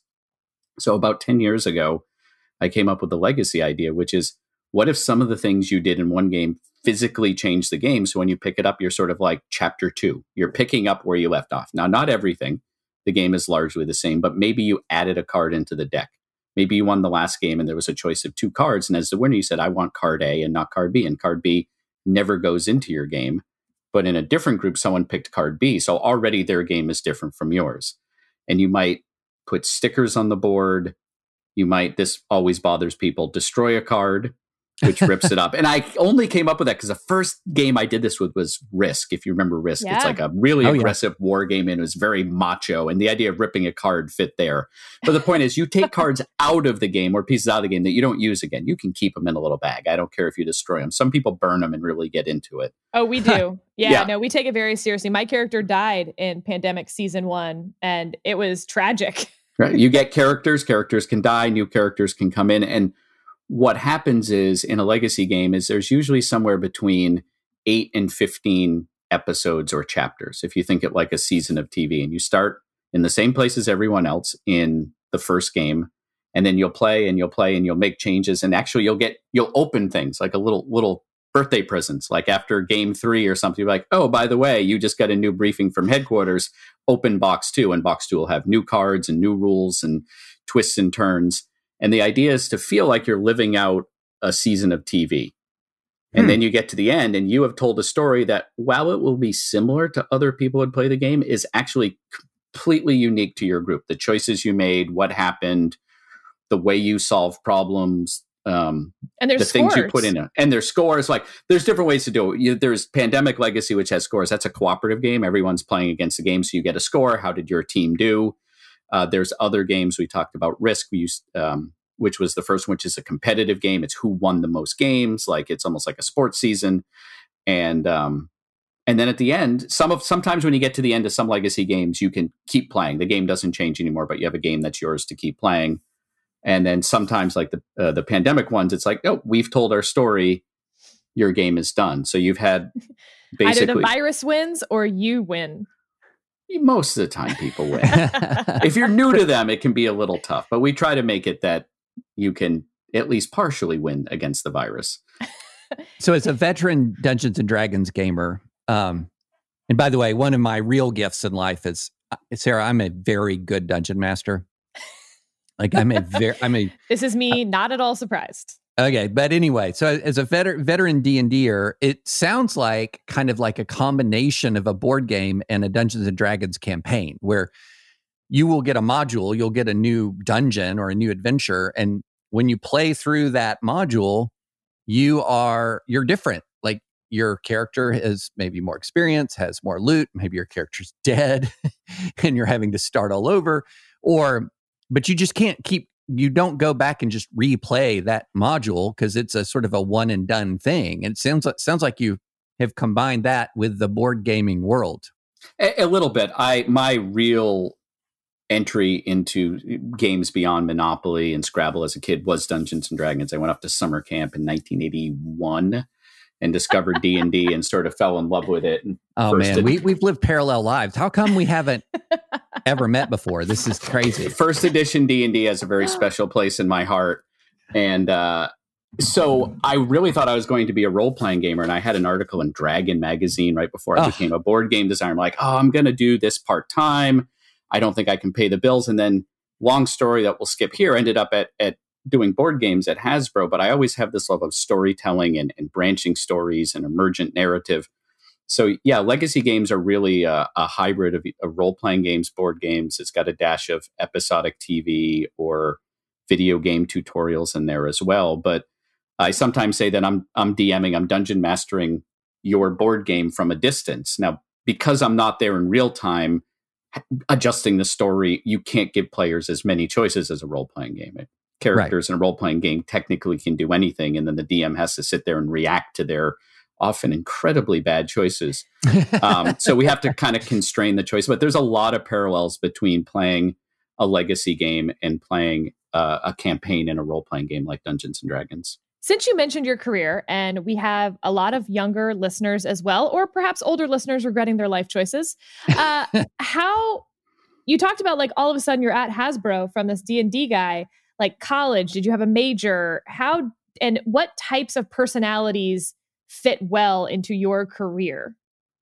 So about ten years ago, I came up with the legacy idea, which is what if some of the things you did in one game physically change the game? So when you pick it up, you're sort of like chapter two. You're picking up where you left off. Now, not everything. The game is largely the same, but maybe you added a card into the deck. Maybe you won the last game and there was a choice of two cards. And as the winner, you said, I want card A and not card B. And card B never goes into your game. But in a different group, someone picked card B. So already their game is different from yours. And you might put stickers on the board. You might, this always bothers people, destroy a card, which rips it up. And I only came up with that because the first game I did this with was Risk. If you remember Risk, Yeah. it's like a really Oh, yeah. aggressive war game and it was very macho. And the idea of ripping a card fit there. But the point is you take cards out of the game or pieces out of the game that you don't use again. You can keep them in a little bag. I don't care if you destroy them. Some people burn them and really get into it. Oh, we do. Yeah, Yeah. no, we take it very seriously. My character died in Pandemic Season One and it was tragic. Right. You get characters, characters can die, new characters can come in. And what happens is in a legacy game is there's usually somewhere between eight and fifteen episodes or chapters. If you think it like a season of T V and you start in the same place as everyone else in the first game, and then you'll play and you'll play and you'll make changes. And actually you'll get, you'll open things like a little, little birthday presents, like after game three or something, you're like, oh, by the way, you just got a new briefing from headquarters, open box two, and box two will have new cards and new rules and twists and turns. And the idea is to feel like you're living out a season of T V. And Hmm. then you get to the end and you have told a story that, while it will be similar to other people who play the game, is actually completely unique to your group. The choices you made, what happened, the way you solve problems, um, And there's the things you scores. put in it. And there's scores. Like there's different ways to do it. You, there's Pandemic Legacy, which has scores. That's a cooperative game. Everyone's playing against the game. So you get a score. How did your team do? Uh, there's other games. We talked about Risk, we used, um, which was the first one, which is a competitive game. It's who won the most games. Like it's almost like a sports season. And um, and then at the end, some of sometimes when you get to the end of some legacy games, you can keep playing. The game doesn't change anymore, but you have a game that's yours to keep playing. And then sometimes, like the uh, the Pandemic ones, it's like, oh, we've told our story. Your game is done. So you've had Either the basically virus wins or you win. most of the time people win. If you're new to them, it can be a little tough, but we try to make it that you can at least partially win against the virus. So as a veteran Dungeons and Dragons gamer, um, and by the way, one of my real gifts in life is, uh, Sarah, I'm a very good dungeon master. Like I'm a very, I'm a. This is me, not at all surprised. Okay, but anyway, so as a veteran veteran D and D-er, it sounds like kind of like a combination of a board game and a Dungeons and Dragons campaign, where you will get a module, you'll get a new dungeon or a new adventure, and when you play through that module, you are you're different. Like your character has maybe more experience, has more loot, maybe your character's dead, and you're having to start all over, or but you just can't keep. You don't go back and just replay that module because it's a sort of a one and done thing. And it sounds like, sounds like you have combined that with the board gaming world. A, a little bit. I my real entry into games beyond Monopoly and Scrabble as a kid was Dungeons and Dragons. I went up to summer camp in nineteen eighty-one and discovered D and D and sort of fell in love with it. And oh man, ed- we we've lived parallel lives. How come we haven't ever met before? This is crazy. First edition D and D has a very special place in my heart. And uh, so I really thought I was going to be a role-playing gamer. And I had an article in Dragon magazine right before I oh. became a board game designer. I'm like, oh, I'm going to do this part-time. I don't think I can pay the bills. And then long story that we'll skip here, ended up at, at doing board games at Hasbro. But I always have this love of storytelling and, and branching stories and emergent narrative. So yeah, legacy games are really a, a hybrid of, of role-playing games, board games. It's got a dash of episodic T V or video game tutorials in there as well. But I sometimes say that I'm I'm DMing, I'm dungeon mastering your board game from a distance. Now, because I'm not there in real time, adjusting the story, you can't give players as many choices as a role-playing game. Characters right. in a role-playing game technically can do anything, and then the D M has to sit there and react to their often incredibly bad choices. Um, so we have to kind of constrain the choice. But there's a lot of parallels between playing a legacy game and playing uh, a campaign in a role-playing game like Dungeons and Dragons. Since you mentioned your career, and we have a lot of younger listeners as well, or perhaps older listeners regretting their life choices, uh, how you talked about like all of a sudden you're at Hasbro from this D and D guy, like college, did you have a major? How and what types of personalities fit well into your career?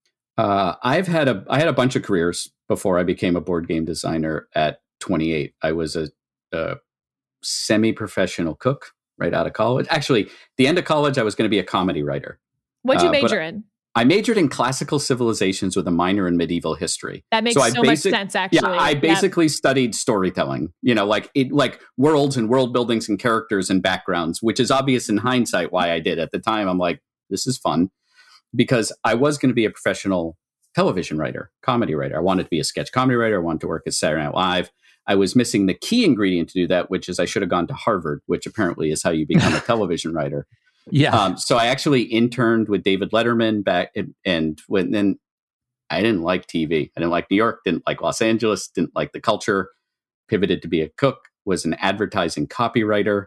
Uh, I've had a I had a bunch of careers before I became a board game designer at twenty-eight. I was a, a semi-professional cook right out of college. Actually, the end of college, I was going to be a comedy writer. What'd you uh, major in? I majored in classical civilizations with a minor in medieval history. That makes so, so basic, much sense, actually. Yeah, I basically yep. studied storytelling, you know, like it, like worlds and world buildings and characters and backgrounds, which is obvious in hindsight why I did. At the time, I'm like, this is fun, because I was going to be a professional television writer, comedy writer. I wanted to be a sketch comedy writer. I wanted to work at Saturday Night Live. I was missing the key ingredient to do that, which is I should have gone to Harvard, which apparently is how you become a television writer. Yeah. Um, so I actually interned with David Letterman back, and, and when then I didn't like T V. I didn't like New York, didn't like Los Angeles, didn't like the culture. Pivoted to be a cook, was an advertising copywriter,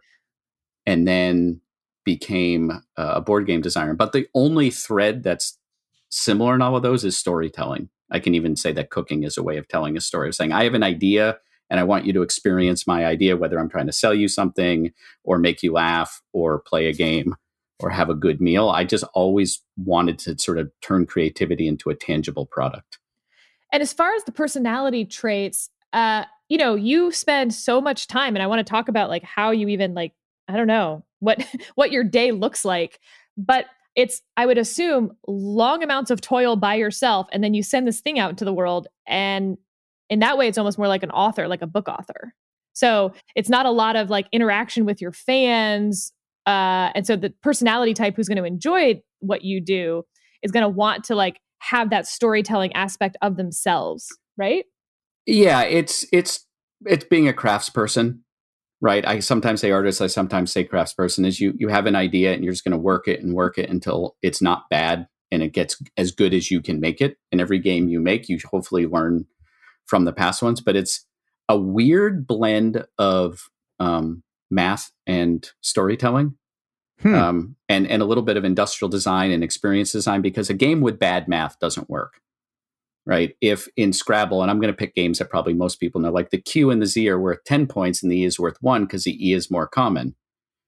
and then became uh, a board game designer. But the only thread that's similar in all of those is storytelling. I can even say that cooking is a way of telling a story, of saying, I have an idea and I want you to experience my idea, whether I'm trying to sell you something or make you laugh or play a game or have a good meal. I just always wanted to sort of turn creativity into a tangible product. And as far as the personality traits, uh, you know, you spend so much time, and I want to talk about like how you even like, I don't know, what what your day looks like. But it's, I would assume, long amounts of toil by yourself. And then you send this thing out into the world. And in that way, it's almost more like an author, like a book author. So it's not a lot of like interaction with your fans. Uh, and so the personality type who's going to enjoy what you do is going to want to like have that storytelling aspect of themselves, right? Yeah, it's it's it's being a craftsperson. Right. I sometimes say artist, I sometimes say craftsperson. Is you you have an idea and you're just going to work it and work it until it's not bad and it gets as good as you can make it. In every game you make, you hopefully learn from the past ones. But it's a weird blend of um, math and storytelling, hmm. um, and, and a little bit of industrial design and experience design, because a game with bad math doesn't work. Right. If in Scrabble, and I'm going to pick games that probably most people know, like the Q and the Z are worth ten points and the E is worth one because the E is more common.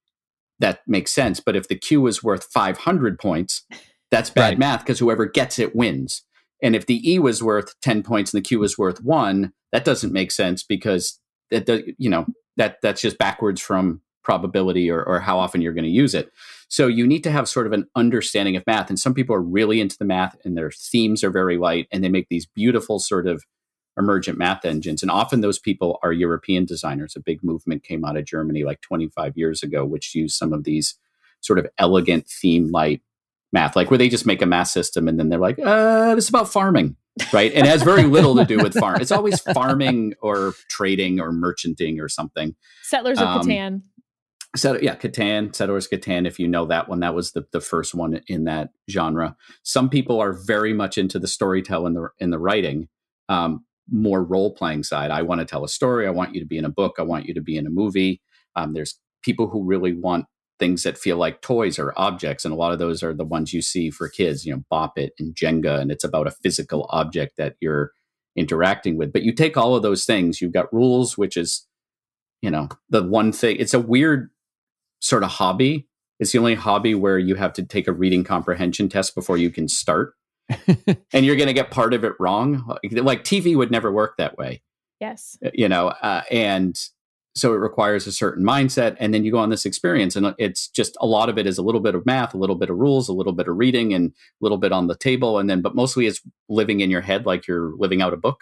That makes sense. But if the Q is worth five hundred points, that's bad right. math, because whoever gets it wins. And if the E was worth ten points and the Q was worth one, that doesn't make sense, because it does, you know, that that's just backwards from probability or, or how often you're going to use it. So you need to have sort of an understanding of math. And some people are really into the math and their themes are very light and they make these beautiful sort of emergent math engines. And often those people are European designers. A big movement came out of Germany like twenty-five years ago, which used some of these sort of elegant theme light math, like where they just make a math system and then they're like, uh, this is about farming, right? And it has very little to do with farm. It's always farming or trading or merchanting or something. Settlers of Um, Catan. So yeah, Catan, Settlers Catan, if you know that one, that was the, the first one in that genre. Some people are very much into the storytelling and the, in the writing, um, more role-playing side. I want to tell a story. I want you to be in a book. I want you to be in a movie. Um, there's people who really want things that feel like toys or objects. And a lot of those are the ones you see for kids, you know, Bop It and Jenga. And it's about a physical object that you're interacting with. But you take all of those things, you've got rules, which is, you know, the one thing, it's a weird sort of hobby. It's the only hobby where you have to take a reading comprehension test before you can start. And you're going to get part of it wrong. Like T V would never work that way. Yes. You know, uh, and so it requires a certain mindset. And then you go on this experience and it's just a lot of it is a little bit of math, a little bit of rules, a little bit of reading and a little bit on the table. And then, but mostly it's living in your head like you're living out a book.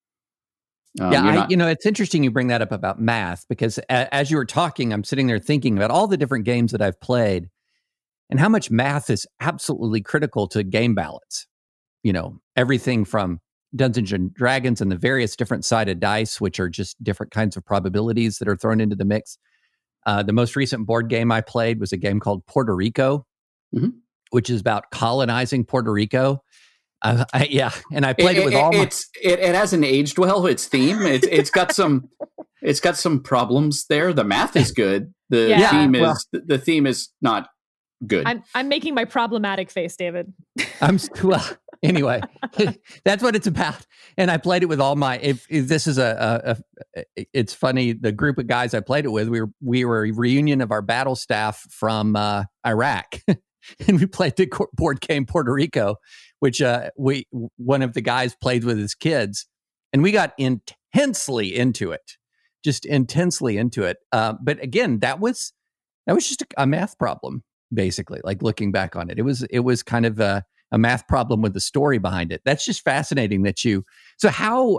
Um, yeah, I, not- you know, it's interesting you bring that up about math because a, as you were talking, I'm sitting there thinking about all the different games that I've played and how much math is absolutely critical to game balance. You know, everything from Dungeons and Dragons and the various different sided dice, which are just different kinds of probabilities that are thrown into the mix. Uh, the most recent board game I played was a game called Puerto Rico, mm-hmm. which is about colonizing Puerto Rico. Uh, I, yeah, and I played it, it with it, all my... It's, it, it hasn't aged well, its theme. It's, it's got some it's got some problems there. The math is good. The yeah. theme is well, the theme is not good. I'm I'm making my problematic face, David. I'm well. Anyway, that's what it's about. And I played it with all my. If, if this is a, a, a, it's funny. The group of guys I played it with, we were we were a reunion of our battle staff from uh, Iraq, and we played the board game Puerto Rico, which uh, we one of the guys played with his kids, and we got intensely into it, just intensely into it. Uh, but again, that was that was just a, a math problem, basically. Like looking back on it, it was it was kind of a. a math problem with the story behind it. That's just fascinating that you, so how,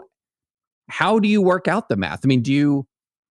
how do you work out the math? I mean, do you,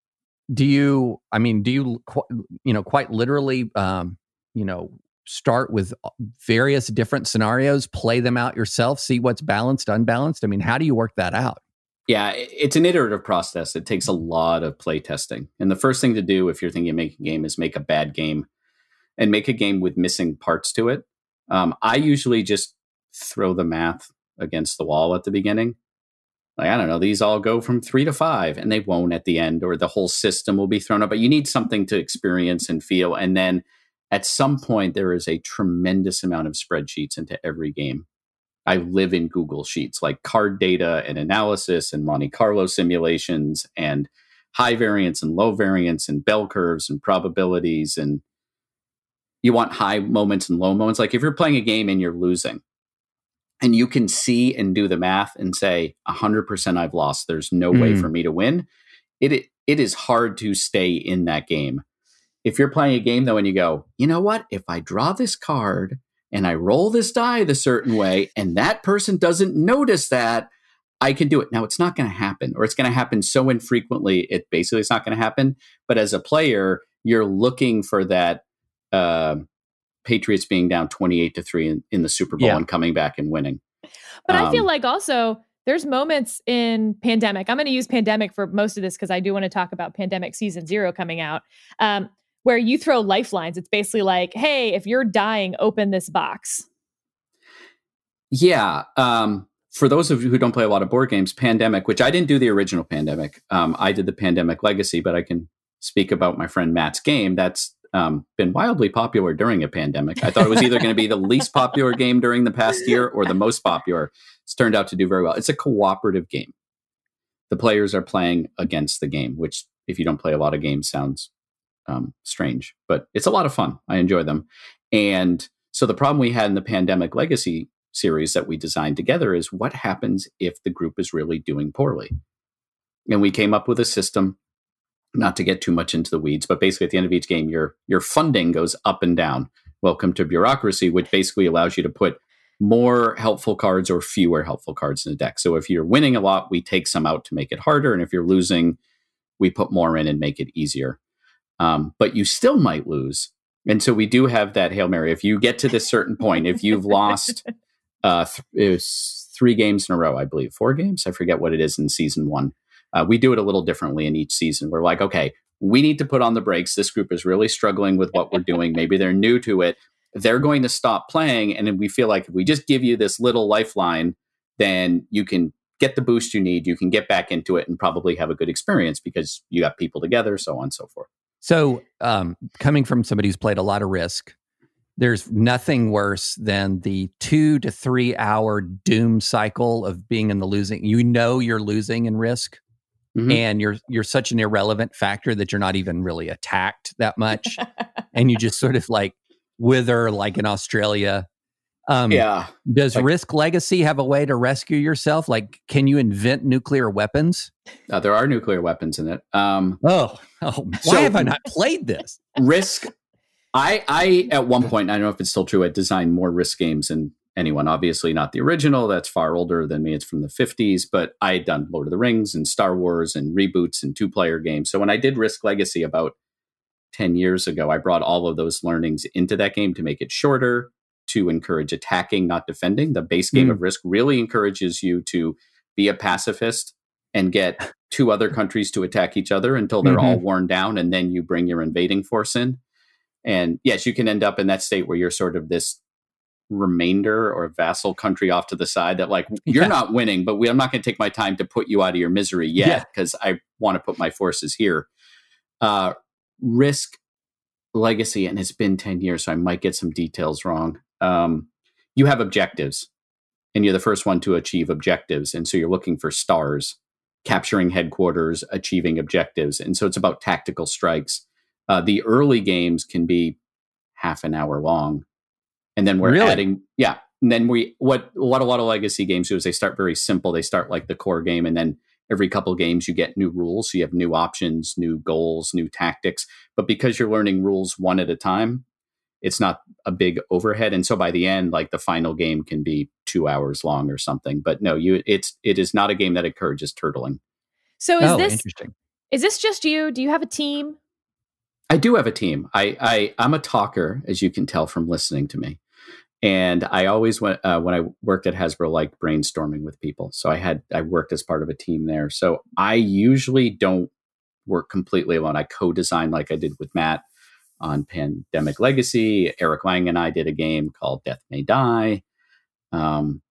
do you, I mean, do you, you know, quite literally, um, you know, start with various different scenarios, play them out yourself, see what's balanced, unbalanced? I mean, how do you work that out? Yeah, it's an iterative process. It takes a lot of play testing. And the first thing to do if you're thinking of making a game is make a bad game and make a game with missing parts to it. Um, I usually just throw the math against the wall at the beginning. Like, I don't know, these all go from three to five and they won't at the end, or the whole system will be thrown up. But you need something to experience and feel. And then at some point, there is a tremendous amount of spreadsheets into every game. I live in Google Sheets, like card data and analysis and Monte Carlo simulations and high variance and low variance and bell curves and probabilities. And you want high moments and low moments. Like if you're playing a game and you're losing and you can see and do the math and say one hundred percent I've lost, there's no mm. way for me to win. It, it it is hard to stay in that game. If you're playing a game though and you go, you know what? If I draw this card and I roll this die the certain way and that person doesn't notice that, I can do it. Now it's not going to happen, or it's going to happen so infrequently, it basically it's not going to happen. But as a player, you're looking for that Uh, Patriots being down twenty-eight to three in, in the Super Bowl yeah. and coming back and winning. But um, I feel Um, like also there's moments in Pandemic. I'm going to use Pandemic for most of this because I do want to talk about Pandemic Season Zero coming out, um, where you throw lifelines. It's basically like, hey, if you're dying, open this box. Yeah. Um, for those of you who don't play a lot of board games, Pandemic, which I didn't do the original Pandemic. Um, I did the Pandemic Legacy, but I can speak about my friend Matt's game. That's Um, been wildly popular during a pandemic. I thought it was either going to be the least popular game during the past year or the most popular. It's turned out to do very well. It's a cooperative game. The players are playing against the game, which if you don't play a lot of games sounds um, strange, but it's a lot of fun. I enjoy them. And so the problem we had in the Pandemic Legacy series that we designed together is what happens if the group is really doing poorly? And we came up with a system not to get too much into the weeds, but basically at the end of each game, your your funding goes up and down. Welcome to bureaucracy, which basically allows you to put more helpful cards or fewer helpful cards in the deck. So if you're winning a lot, we take some out to make it harder. And if you're losing, we put more in and make it easier. Um, but you still might lose. And so we do have that Hail Mary. If you get to this certain point, if you've lost uh, th- it was three games in a row, I believe, four games, I forget what it is in season one. Uh, we do it a little differently in each season. We're like, okay, we need to put on the brakes. This group is really struggling with what we're doing. Maybe they're new to it. They're going to stop playing. And then we feel like if we just give you this little lifeline, then you can get the boost you need. You can get back into it and probably have a good experience because you got people together, so on and so forth. So um, coming from somebody who's played a lot of Risk, there's nothing worse than the two to three hour doom cycle of being in the losing. You know you're losing in Risk. Mm-hmm. And you're you're such an irrelevant factor that you're not even really attacked that much. And you just sort of like wither like in Australia. Um, yeah. Does like, Risk Legacy have a way to rescue yourself? Like, can you invent nuclear weapons? Uh, there are nuclear weapons in it. Um, oh, oh, why so, have I not played this? Risk. I, I, at one point, I don't know if it's still true, I designed more Risk games than anyone. Obviously not the original. That's far older than me. It's from the fifties, but I had done Lord of the Rings and Star Wars and reboots and two-player games. So when I did Risk Legacy about ten years ago, I brought all of those learnings into that game to make it shorter, to encourage attacking, not defending. The base game mm. of Risk really encourages you to be a pacifist and get two other countries to attack each other until they're mm-hmm. all worn down, and then you bring your invading force in. And yes, you can end up in that state where you're sort of this remainder or vassal country off to the side that like, you're yeah. not winning, but we, I'm not going to take my time to put you out of your misery yet because yeah. I want to put my forces here. Uh, Risk Legacy, and it's been ten years, so I might get some details wrong. Um, you have objectives, and you're the first one to achieve objectives. And so you're looking for stars, capturing headquarters, achieving objectives. And so it's about tactical strikes. Uh, the early games can be half an hour long. And then we're really? adding, yeah. And then we, what, what a lot of legacy games do is they start very simple. They start like the core game. And then every couple of games you get new rules. So you have new options, new goals, new tactics. But because you're learning rules one at a time, it's not a big overhead. And so by the end, like the final game can be two hours long or something. But no, you, it's, it is not a game that encourages turtling. So is oh, this, interesting. Is this just you? Do you have a team? I do have a team. I, I, I'm a talker, as you can tell from listening to me. And I always went, uh, when I worked at Hasbro, like brainstorming with people. So I had, I worked as part of a team there. So I usually don't work completely alone. I co-design like I did with Matt on Pandemic Legacy. Eric Lang and I did a game called Death May Die. Um,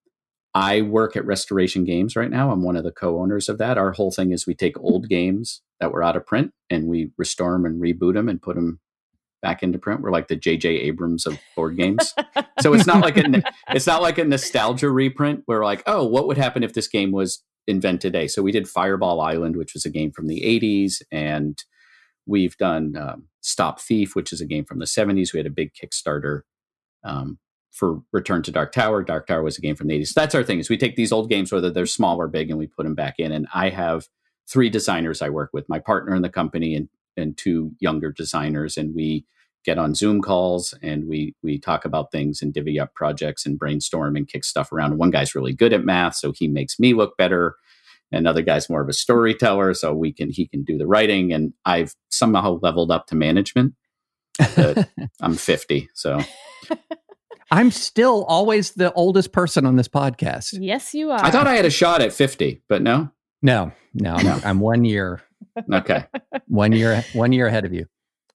I work at Restoration Games right now. I'm one of the co-owners of that. Our whole thing is we take old games that were out of print and we restore them and reboot them and put them back into print. We're like the J J Abrams of board games. So it's not like a it's not like a nostalgia reprint where like, oh, what would happen if this game was invented today? So we did Fireball Island, which was a game from the eighties, and we've done um, Stop Thief, which is a game from the seventies. We had a big Kickstarter um, for Return to Dark Tower. Dark Tower was a game from the eighties. So that's our thing, is we take these old games, whether they're small or big, and we put them back in. And I have three designers I work with, my partner in the company and and two younger designers, and we get on Zoom calls and we we talk about things and divvy up projects and brainstorm and kick stuff around. One guy's really good at math, so he makes me look better. Another guy's more of a storyteller, so we can he can do the writing. And I've somehow leveled up to management. But I'm fifty, so I'm still always the oldest person on this podcast. Yes, you are. I thought I had a shot at fifty, but no, no, no, no. I'm one year. Okay, one year, one year ahead of you.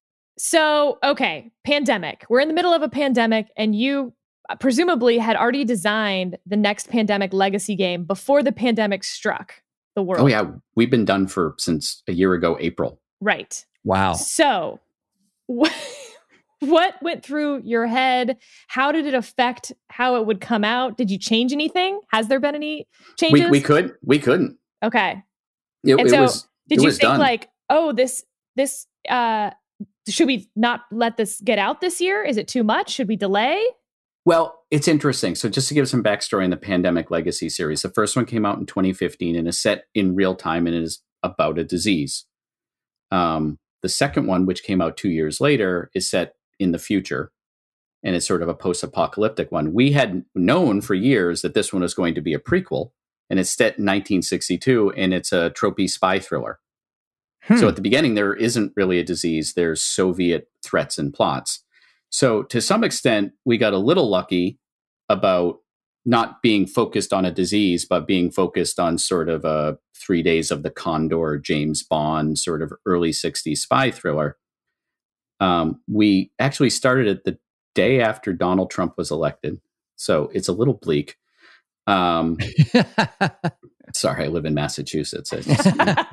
So, okay, pandemic. We're in the middle of a pandemic, and you presumably had already designed the next Pandemic Legacy game before the pandemic struck the world. Oh yeah, we've been done for since a year ago, April. Right. Wow. So, wh- what went through your head? How did it affect how it would come out? Did you change anything? Has there been any changes? We, we could. We couldn't. Okay. It, and it so, was. Did it you was think done. like, oh, this this uh, should we not let this get out this year? Is it too much? Should we delay? Well, it's interesting. So just to give some backstory in the Pandemic Legacy series, the first one came out in twenty fifteen and is set in real time and it is about a disease. Um, the second one, which came out two years later, is set in the future. And it's sort of a post-apocalyptic one. We had known for years that this one was going to be a prequel, and it's set in nineteen sixty-two, and it's a tropey spy thriller. Hmm. So at the beginning, there isn't really a disease. There's Soviet threats and plots. So to some extent, we got a little lucky about not being focused on a disease, but being focused on sort of a Three Days of the Condor, James Bond, sort of early sixties spy thriller. Um, we actually started it the day after Donald Trump was elected. So it's a little bleak. Um, sorry, I live in Massachusetts. It's,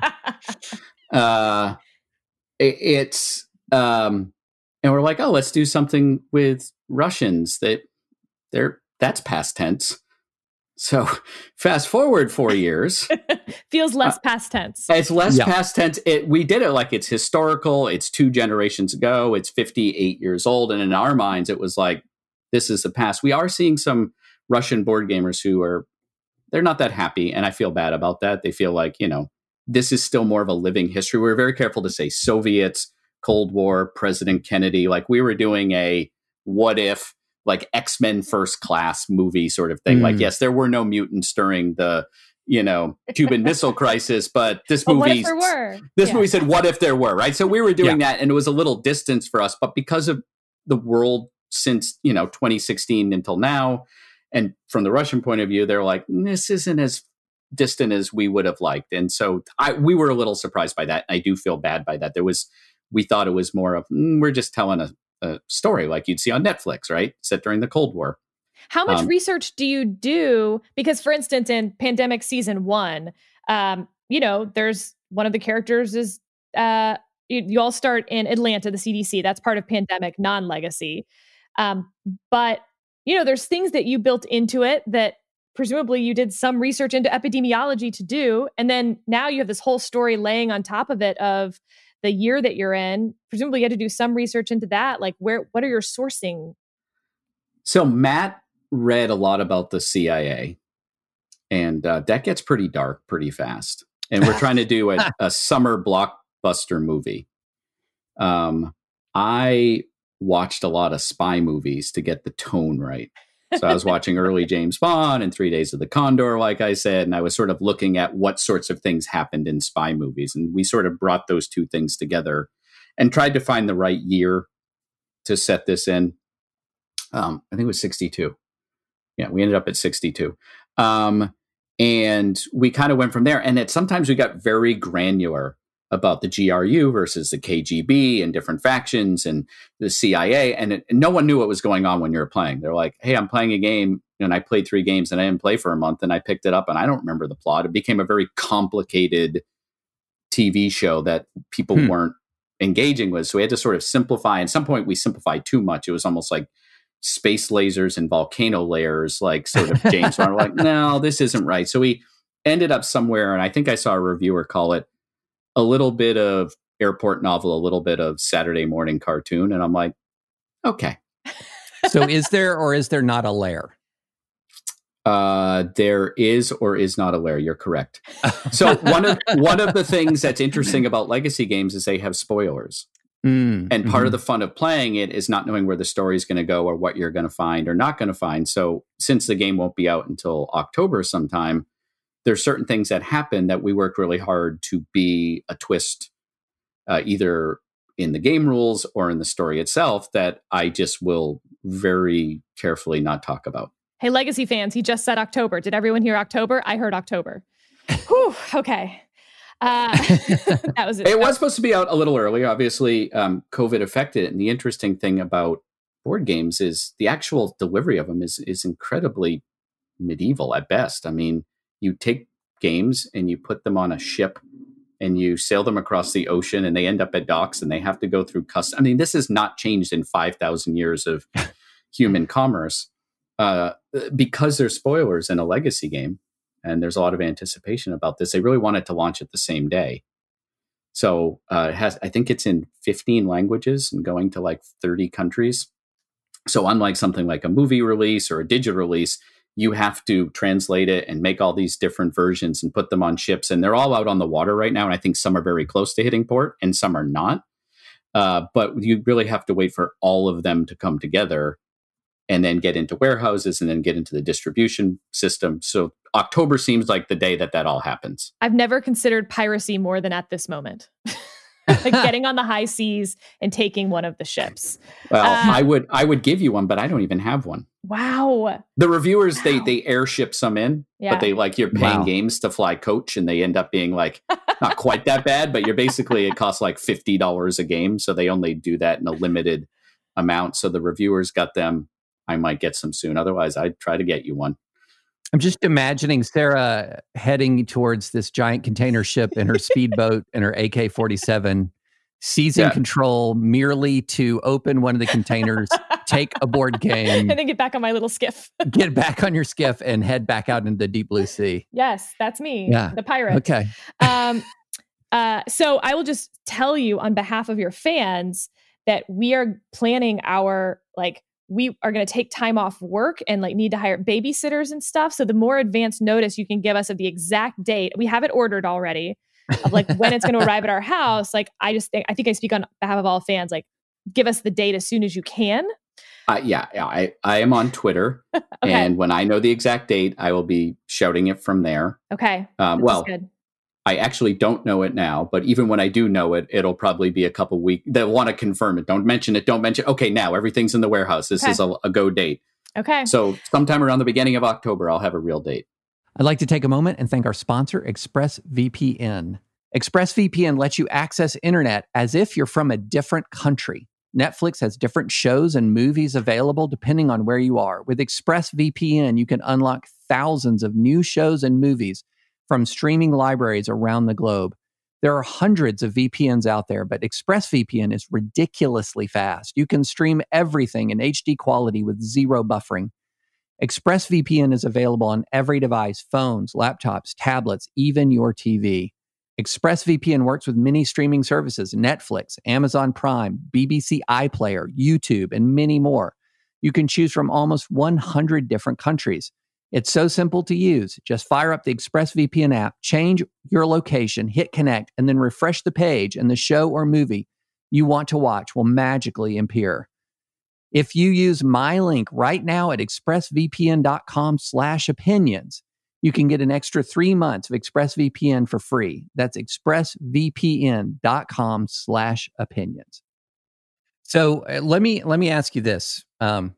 uh, it, it's, um, and we're like, oh, let's do something with Russians that they're, that's past tense. So fast forward four years. Feels less uh, past tense. It's less yeah. past tense. It, we did it like it's historical. It's two generations ago. It's fifty-eight years old. And in our minds, it was like, this is the past. We are seeing some Russian board gamers who are, they're not that happy. And I feel bad about that. They feel like, you know, this is still more of a living history. We were very careful to say Soviets, Cold War, President Kennedy. Like we were doing a what if, like X-Men First Class movie sort of thing. Mm. Like, yes, there were no mutants during the, you know, Cuban Missile Crisis, but this but movie, what if there were? this yeah. movie said, what if there were, right? So we were doing yeah. that, and it was a little distance for us, but because of the world since, you know, twenty sixteen until now, and from the Russian point of view, they're like, this isn't as distant as we would have liked. And so I, we were a little surprised by that. I do feel bad by that. There was, we thought it was more of, mm, we're just telling a, a story like you'd see on Netflix, right? Set during the Cold War. How much um, research do you do? Because, for instance, in Pandemic Season One, um, you know, there's one of the characters is uh, you, you all start in Atlanta, the C D C. That's part of Pandemic, non-legacy. Um, but you know, there's things that you built into it that presumably you did some research into epidemiology to do, and then now you have this whole story laying on top of it of the year that you're in. Presumably, you had to do some research into that. Like, where, what are your sourcing? So Matt read a lot about the C I A, and uh, that gets pretty dark pretty fast. And we're trying to do a, a summer blockbuster movie. Um, I watched a lot of spy movies to get the tone right. So I was watching early James Bond and Three Days of the Condor, like I said, and I was sort of looking at what sorts of things happened in spy movies. And we sort of brought those two things together and tried to find the right year to set this in. Um, I think it was sixty-two. Yeah, we ended up at sixty-two. Um, and we kind of went from there. And it, sometimes we got very granular about the G R U versus the K G B and different factions and the C I A. And, it, and no one knew what was going on when you were playing. They're like, hey, I'm playing a game, and I played three games and I didn't play for a month, and I picked it up and I don't remember the plot. It became a very complicated T V show that people hmm. weren't engaging with. So we had to sort of simplify. At some point we simplified too much. It was almost like space lasers and volcano layers, like sort of James Bond. We're like, no, this isn't right. So we ended up somewhere, and I think I saw a reviewer call it a little bit of airport novel, a little bit of Saturday morning cartoon. And I'm like, okay. So is there or is there not a lair? Uh, there is or is not a lair. You're correct. So one of one of the things that's interesting about legacy games is they have spoilers. Mm, and part mm-hmm. of the fun of playing it is not knowing where the story is going to go or what you're going to find or not going to find. So since the game won't be out until October sometime, there's certain things that happen that we worked really hard to be a twist, uh, either in the game rules or in the story itself, that I just will very carefully not talk about. Hey, Legacy fans, he just said October. Did everyone hear October? I heard October. Whew, okay. Uh, that was it. It was supposed to be out a little earlier. Obviously, um, COVID affected it. And the interesting thing about board games is the actual delivery of them is is incredibly medieval at best. I mean, you take games and you put them on a ship and you sail them across the ocean, and they end up at docks and they have to go through customs. I mean, this has not changed in five thousand years of human commerce. Uh, because there's spoilers in a legacy game, and there's a lot of anticipation about this, they really wanted to launch it the same day. So uh, it has, I think it's in fifteen languages and going to like thirty countries. So unlike something like a movie release or a digital release, you have to translate it and make all these different versions and put them on ships. And they're all out on the water right now. And I think some are very close to hitting port and some are not. Uh, but you really have to wait for all of them to come together and then get into warehouses and then get into the distribution system. So October seems like the day that that all happens. I've never considered piracy more than at this moment. Like getting on the high seas and taking one of the ships. Well, uh, I would I would give you one, but I don't even have one. Wow. The reviewers, wow. they they airship some in, yeah. but they like you're paying Wow. games to fly coach and they end up being like not quite that bad, but you're basically, it costs like fifty dollars a game. So they only do that in a limited amount. So the reviewers got them. I might get some soon. Otherwise, I'd try to get you one. I'm just imagining Sarah heading towards this giant container ship in her speedboat and her A K forty-seven, seizing Yeah. control merely to open one of the containers, take a board game, And then get back on my little skiff. get back on your skiff, and head back out into the deep blue sea. Yes, that's me, Yeah. the pirate. Okay. um, uh, so I will just tell you on behalf of your fans that we are planning our, like, we are going to take time off work and like need to hire babysitters and stuff. So the more advanced notice you can give us of the exact date, we have it ordered already, of like when it's going to arrive at our house. Like, I just think, I think I speak on behalf of all fans, like give us the date as soon as you can. Uh, yeah, yeah, I, I am on Twitter. Okay. And when I know the exact date, I will be shouting it from there. Okay. Um, This is well, good. I actually don't know it now, but even when I do know it, it'll probably be a couple weeks. They'll want to confirm it. Don't mention it. Don't mention. Okay, now everything's in the warehouse. This Okay. is a, a go date. Okay. So sometime around the beginning of October, I'll have a real date. I'd like to take a moment and thank our sponsor, ExpressVPN. ExpressVPN lets you access internet as if you're from a different country. Netflix has different shows and movies available depending on where you are. With ExpressVPN, you can unlock thousands of new shows and movies from streaming libraries around the globe. There are hundreds of V P Ns out there, but ExpressVPN is ridiculously fast. You can stream everything in H D quality with zero buffering. ExpressVPN is available on every device, phones, laptops, tablets, even your T V. ExpressVPN works with many streaming services, Netflix, Amazon Prime, B B C iPlayer, YouTube, and many more. You can choose from almost one hundred different countries. It's so simple to use. Just fire up the ExpressVPN app, change your location, hit connect, and then refresh the page, and the show or movie you want to watch will magically appear. If you use my link right now at expressvpn.com slash opinions, you can get an extra three months of ExpressVPN for free. That's expressvpn.com slash opinions. So uh, let me let me ask you this. Um,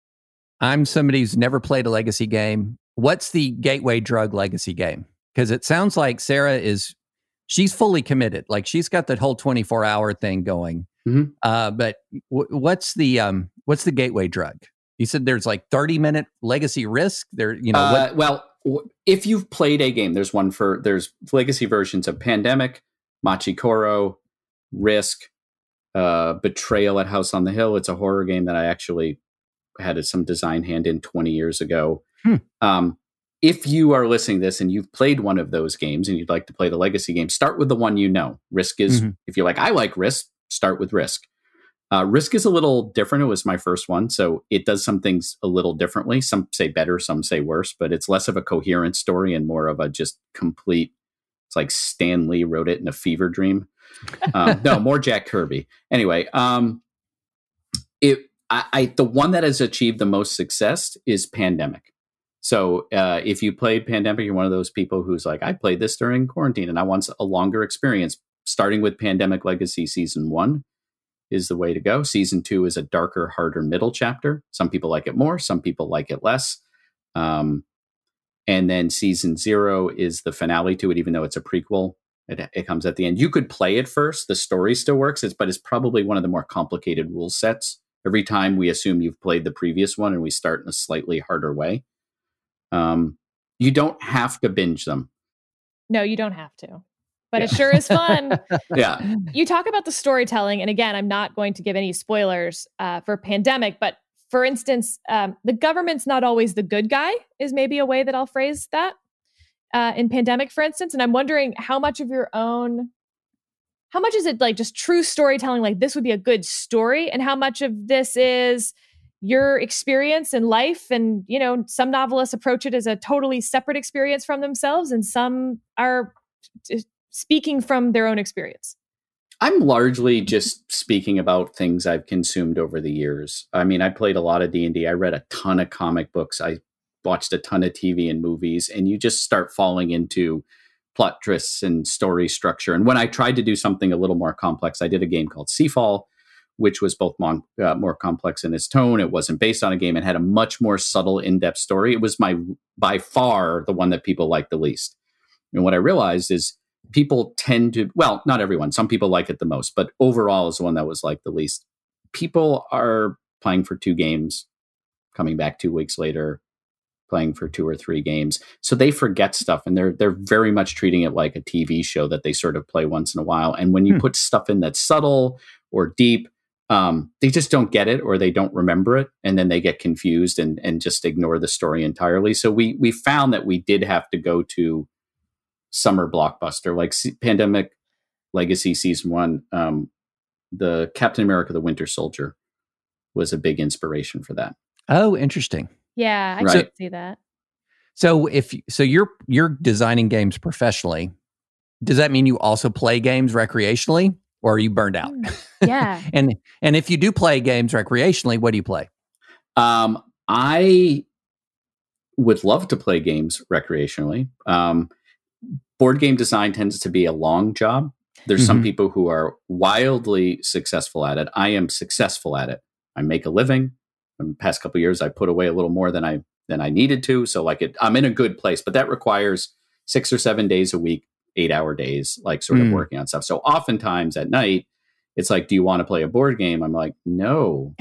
I'm somebody who's never played a legacy game. What's the gateway drug legacy game? Because it sounds like Sarah is, she's fully committed. Like she's got that whole twenty-four hour thing going. Mm-hmm. Uh, but w- what's the um, what's the gateway drug? You said there's like thirty minute legacy Risk. There, you know. Uh, what, well, w- if you've played a game, there's one for, there's legacy versions of Pandemic, Machikoro, Risk, uh, Betrayal at House on the Hill. It's a horror game that I actually had some design hand in twenty years ago. Hmm. Um, if you are listening to this and you've played one of those games and you'd like to play the legacy game, start with the one you know. Risk is, Mm-hmm. if you're like, I like Risk, start with Risk. Uh, Risk is a little different. It was my first one, so it does some things a little differently. Some say better, some say worse, but it's less of a coherent story and more of a just complete, it's like Stan Lee wrote it in a fever dream. Um, no, more Jack Kirby. Anyway, um, it I, I the one that has achieved the most success is Pandemic. So uh, if you played Pandemic, you're one of those people who's like, I played this during quarantine and I want a longer experience. Starting with Pandemic Legacy Season one is the way to go. Season two is a darker, harder middle chapter. Some people like it more, some people like it less. Um, and then Season zero is the finale to it, even though it's a prequel. It, it comes at the end. You could play it first. The story still works, it's, but it's probably one of the more complicated rule sets. Every time we assume you've played the previous one and we start in a slightly harder way. Um, you don't have to binge them. No, you don't have to. But Yeah. it sure is fun. Yeah. You talk about the storytelling, and again, I'm not going to give any spoilers uh, for Pandemic, but for instance, um, the government's not always the good guy is maybe a way that I'll phrase that uh, in Pandemic, for instance. And I'm wondering how much of your own, how much is it like just true storytelling, like this would be a good story, and how much of this is your experience in life. And, you know, some novelists approach it as a totally separate experience from themselves, and some are t- speaking from their own experience. I'm largely just speaking about things I've consumed over the years. I mean, I played a lot of D and D. I read a ton of comic books. I watched a ton of T V and movies, and you just start falling into plot twists and story structure. And when I tried to do something a little more complex, I did a game called Seafall, which was both mon- uh, more complex in its tone. It wasn't based on a game. It had a much more subtle, in-depth story. It was my, by far, the one that people liked the least. And what I realized is people tend to, well, not everyone, some people like it the most, but overall is the one that was liked the least. People are playing for two games, coming back two weeks later, playing for two or three games. So they forget stuff, and they're they're very much treating it like a T V show that they sort of play once in a while. And when you hmm. put stuff in that's subtle or deep, um, they just don't get it, or they don't remember it, and then they get confused and and just ignore the story entirely. So we we found that we did have to go to summer blockbuster like C- Pandemic Legacy Season One. Um, the Captain America: The Winter Soldier was a big inspiration for that. Oh, interesting. Yeah, I right. can see that. So if so, you're you're designing games professionally. Does that mean you also play games recreationally, or are you burned out? Yeah. and and if you do play games recreationally, what do you play? Um, I would love to play games recreationally. Um, board game design tends to be a long job. There's mm-hmm. some people who are wildly successful at it. I am successful at it. I make a living. In the past couple of years, I put away a little more than I than I needed to. So like it, I'm in a good place, but that requires six or seven days a week, eight hour days, like sort of mm. working on stuff. So oftentimes at night, it's like, do you want to play a board game? I'm like, no,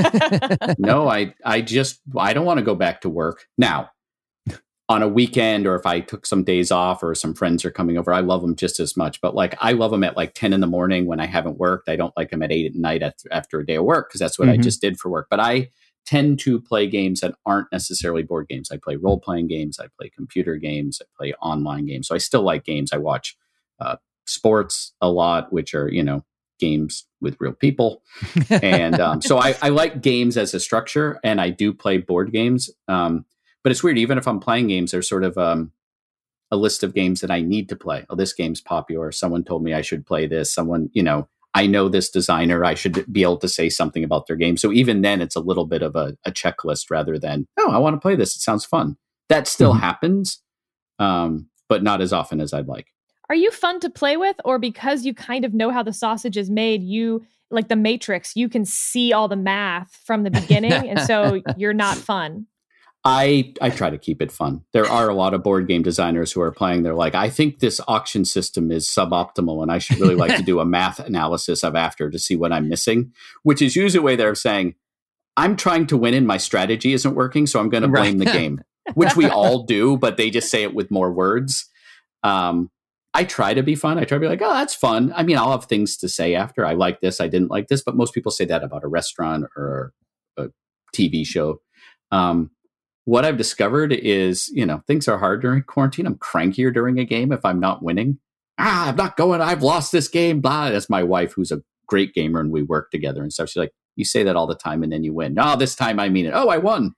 no, I, I just, I don't want to go back to work now. On a weekend, or if I took some days off or some friends are coming over, I love them just as much. But like, I love them at like ten in the morning when I haven't worked. I don't like them at eight at night after, after a day of work, because that's what mm-hmm. I just did for work. But I tend to play games that aren't necessarily board games. I play role-playing games. I play computer games. I play online games. So I still like games. I watch uh, sports a lot, which are, you know, games with real people. And um, so I, I like games as a structure, and I do play board games. Um, But it's weird. Even if I'm playing games, there's sort of um, a list of games that I need to play. Oh, this game's popular. Someone told me I should play this. Someone, you know, I know this designer. I should be able to say something about their game. So even then, it's a little bit of a, a checklist rather than, oh, I want to play this. It sounds fun. That still mm-hmm. happens, um, but not as often as I'd like. Are you fun to play with, or because you kind of know how the sausage is made, you, like the Matrix, you can see all the math from the beginning, and so you're not fun? I, I try to keep it fun. There are a lot of board game designers who are playing. They're like, I think this auction system is suboptimal, and I should really like to do a math analysis of after to see what I'm missing, which is usually a way they're saying, I'm trying to win and my strategy isn't working, so I'm going to blame right. the game, which we all do, but they just say it with more words. Um, I try to be fun. I try to be like, oh, that's fun. I mean, I'll have things to say after. I like this. I didn't like this. But most people say that about a restaurant or a T V show. Um, What I've discovered is, you know, things are hard during quarantine. I'm crankier during a game if I'm not winning. Ah, I'm not going. I've lost this game. Blah. That's my wife, who's a great gamer, and we work together and stuff. She's like, you say that all the time, and then you win. No, this time I mean it. Oh, I won.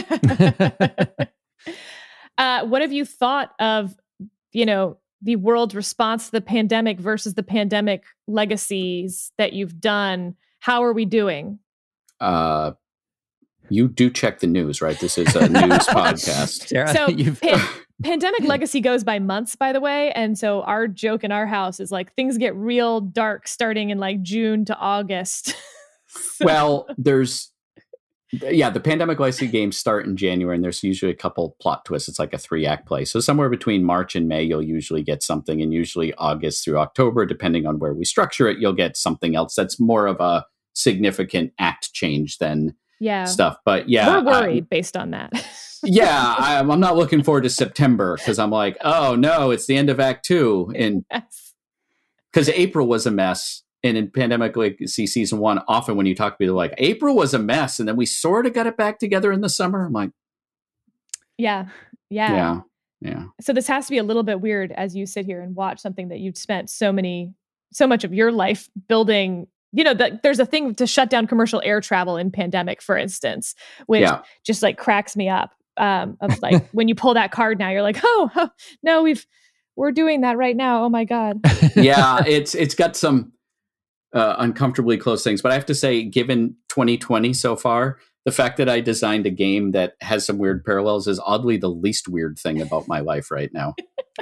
uh, what have you thought of, you know, the world's response to the pandemic versus the pandemic legacies that you've done? How are we doing? Uh, You do check the news, right? This is a news podcast. Sarah, so pan- Pandemic Legacy goes by months, by the way. And so our joke in our house is like, things get real dark starting in like June to August. So. Well, there's, yeah, the Pandemic Legacy games start in January, and there's usually a couple plot twists. It's like a three act play. So somewhere between March and May, you'll usually get something. And usually August through October, depending on where we structure it, you'll get something else that's more of a significant act change than yeah. stuff. But yeah, we're worried I, based on that. yeah, I'm, I'm not looking forward to September, because I'm like, oh no, it's the end of Act Two, and because yes. April was a mess. And in Pandemic Legacy Season One, often when you talk to people, like, April was a mess, and then we sort of got it back together in the summer. I'm like, yeah, yeah, yeah, yeah. So this has to be a little bit weird as you sit here and watch something that you've spent so many, so much of your life building you know, the, there's a thing to shut down commercial air travel in pandemic, for instance, which yeah. just like cracks me up. Um, of like when you pull that card now, you're like, oh, oh no, we've we're doing that right now. Oh my God. yeah, it's it's got some uh, uncomfortably close things, but I have to say, given twenty twenty so far, the fact that I designed a game that has some weird parallels is oddly the least weird thing about my life right now.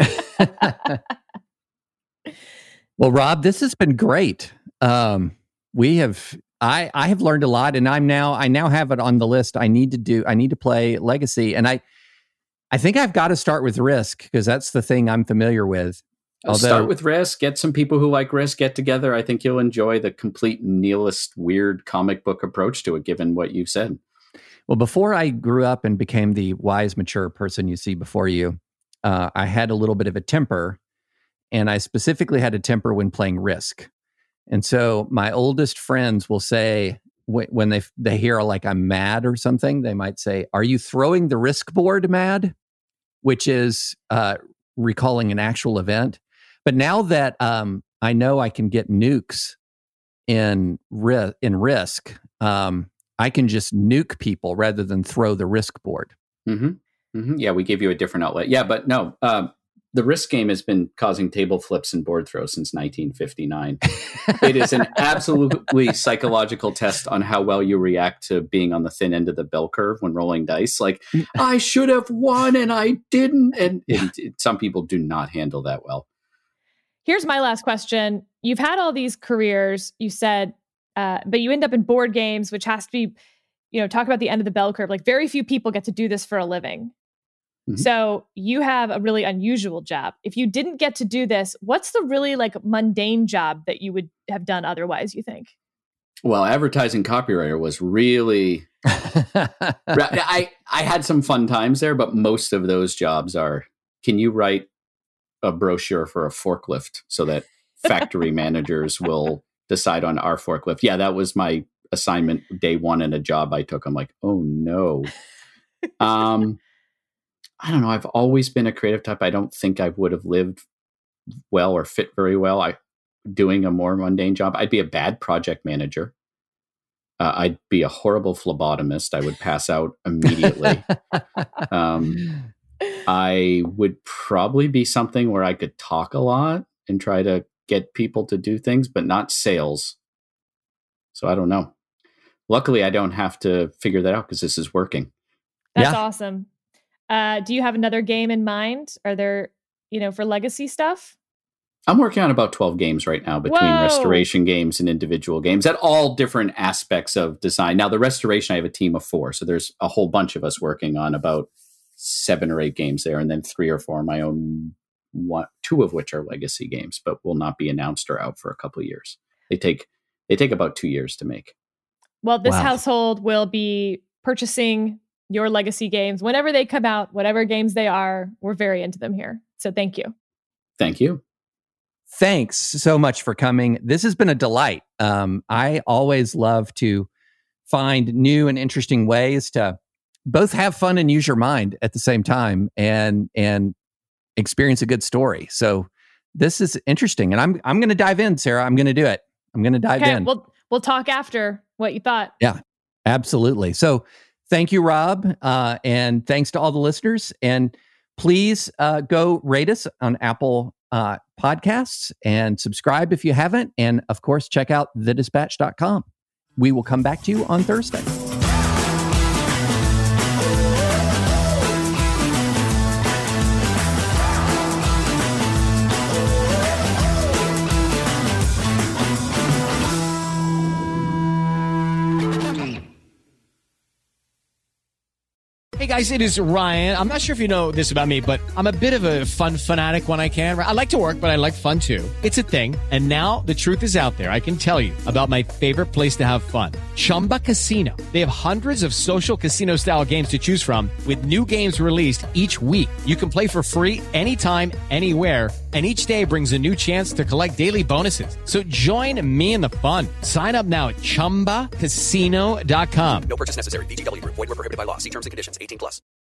Well, Rob, this has been great. Um, we have, I, I have learned a lot, and I'm now, I now have it on the list. I need to do, I need to play Legacy, and I, I think I've got to start with Risk because that's the thing I'm familiar with. Although, start with Risk. Get some people who like Risk. Get together. I think you'll enjoy the complete nihilist, weird comic book approach to it, given what you said. Well, before I grew up and became the wise, mature person you see before you, uh, I had a little bit of a temper, and I specifically had a temper when playing Risk. And so my oldest friends will say, wh- when they they hear like I'm mad or something, they might say, "Are you throwing the Risk board mad?" Which is uh, recalling an actual event. But now that um, I know I can get nukes in ri- in Risk, um, I can just nuke people rather than throw the Risk board. Mm-hmm. Mm-hmm. Yeah, we gave you a different outlet. Yeah, but no, um, the Risk game has been causing table flips and board throws since nineteen fifty-nine. It is an absolutely psychological test on how well you react to being on the thin end of the bell curve when rolling dice. Like, I should have won and I didn't. And it, it, some people do not handle that well. Here's my last question. You've had all these careers, you said, uh, but you end up in board games, which has to be, you know, talk about the end of the bell curve. Like very few people get to do this for a living. Mm-hmm. So you have a really unusual job. If you didn't get to do this, what's the really like mundane job that you would have done otherwise, you think? Well, advertising copywriter was really, I, I had some fun times there, but most of those jobs are, can you write a brochure for a forklift so that factory managers will decide on our forklift? Yeah, that was my assignment day one in a job I took. I'm like, oh no. Um, I don't know. I've always been a creative type. I don't think I would have lived well or fit very well. I doing a more mundane job. I'd be a bad project manager. Uh, I'd be a horrible phlebotomist. I would pass out immediately. um, I would probably be something where I could talk a lot and try to get people to do things, but not sales. So I don't know. Luckily, I don't have to figure that out because this is working. That's yeah. awesome. Uh, do you have another game in mind? Are there, you know, for legacy stuff? I'm working on about twelve games right now between Whoa. restoration games and individual games at all different aspects of design. Now, the restoration, I have a team of four. So there's a whole bunch of us working on about seven or eight games there, and then three or four of my own, one, two of which are legacy games, but will not be announced or out for a couple of years. They take they take about two years to make. Well, this Wow. household will be purchasing your legacy games whenever they come out, whatever games they are. We're very into them here. So thank you. Thank you. Thanks so much for coming. This has been a delight. Um, I always love to find new and interesting ways to both have fun and use your mind at the same time and and experience a good story. So this is interesting. And I'm I'm going to dive in, Sarah. I'm going to do it. I'm going to dive Okay, in. we'll we'll talk after what you thought. Yeah, absolutely. So thank you, Rob. Uh, and thanks to all the listeners. And please uh, go rate us on Apple uh, Podcasts and subscribe if you haven't. And of course, check out the dispatch dot com. We will come back to you on Thursday. Hey guys, it is Ryan. I'm not sure if you know this about me, but I'm a bit of a fun fanatic when I can. I like to work, but I like fun too. It's a thing. And now the truth is out there. I can tell you about my favorite place to have fun. Chumba Casino. They have hundreds of social casino style games to choose from with new games released each week. You can play for free anytime, anywhere. And each day brings a new chance to collect daily bonuses. So join me in the fun. Sign up now at chumba casino dot com. No purchase necessary. V G W Group. Void where prohibited by law. See terms and conditions. eighteen plus.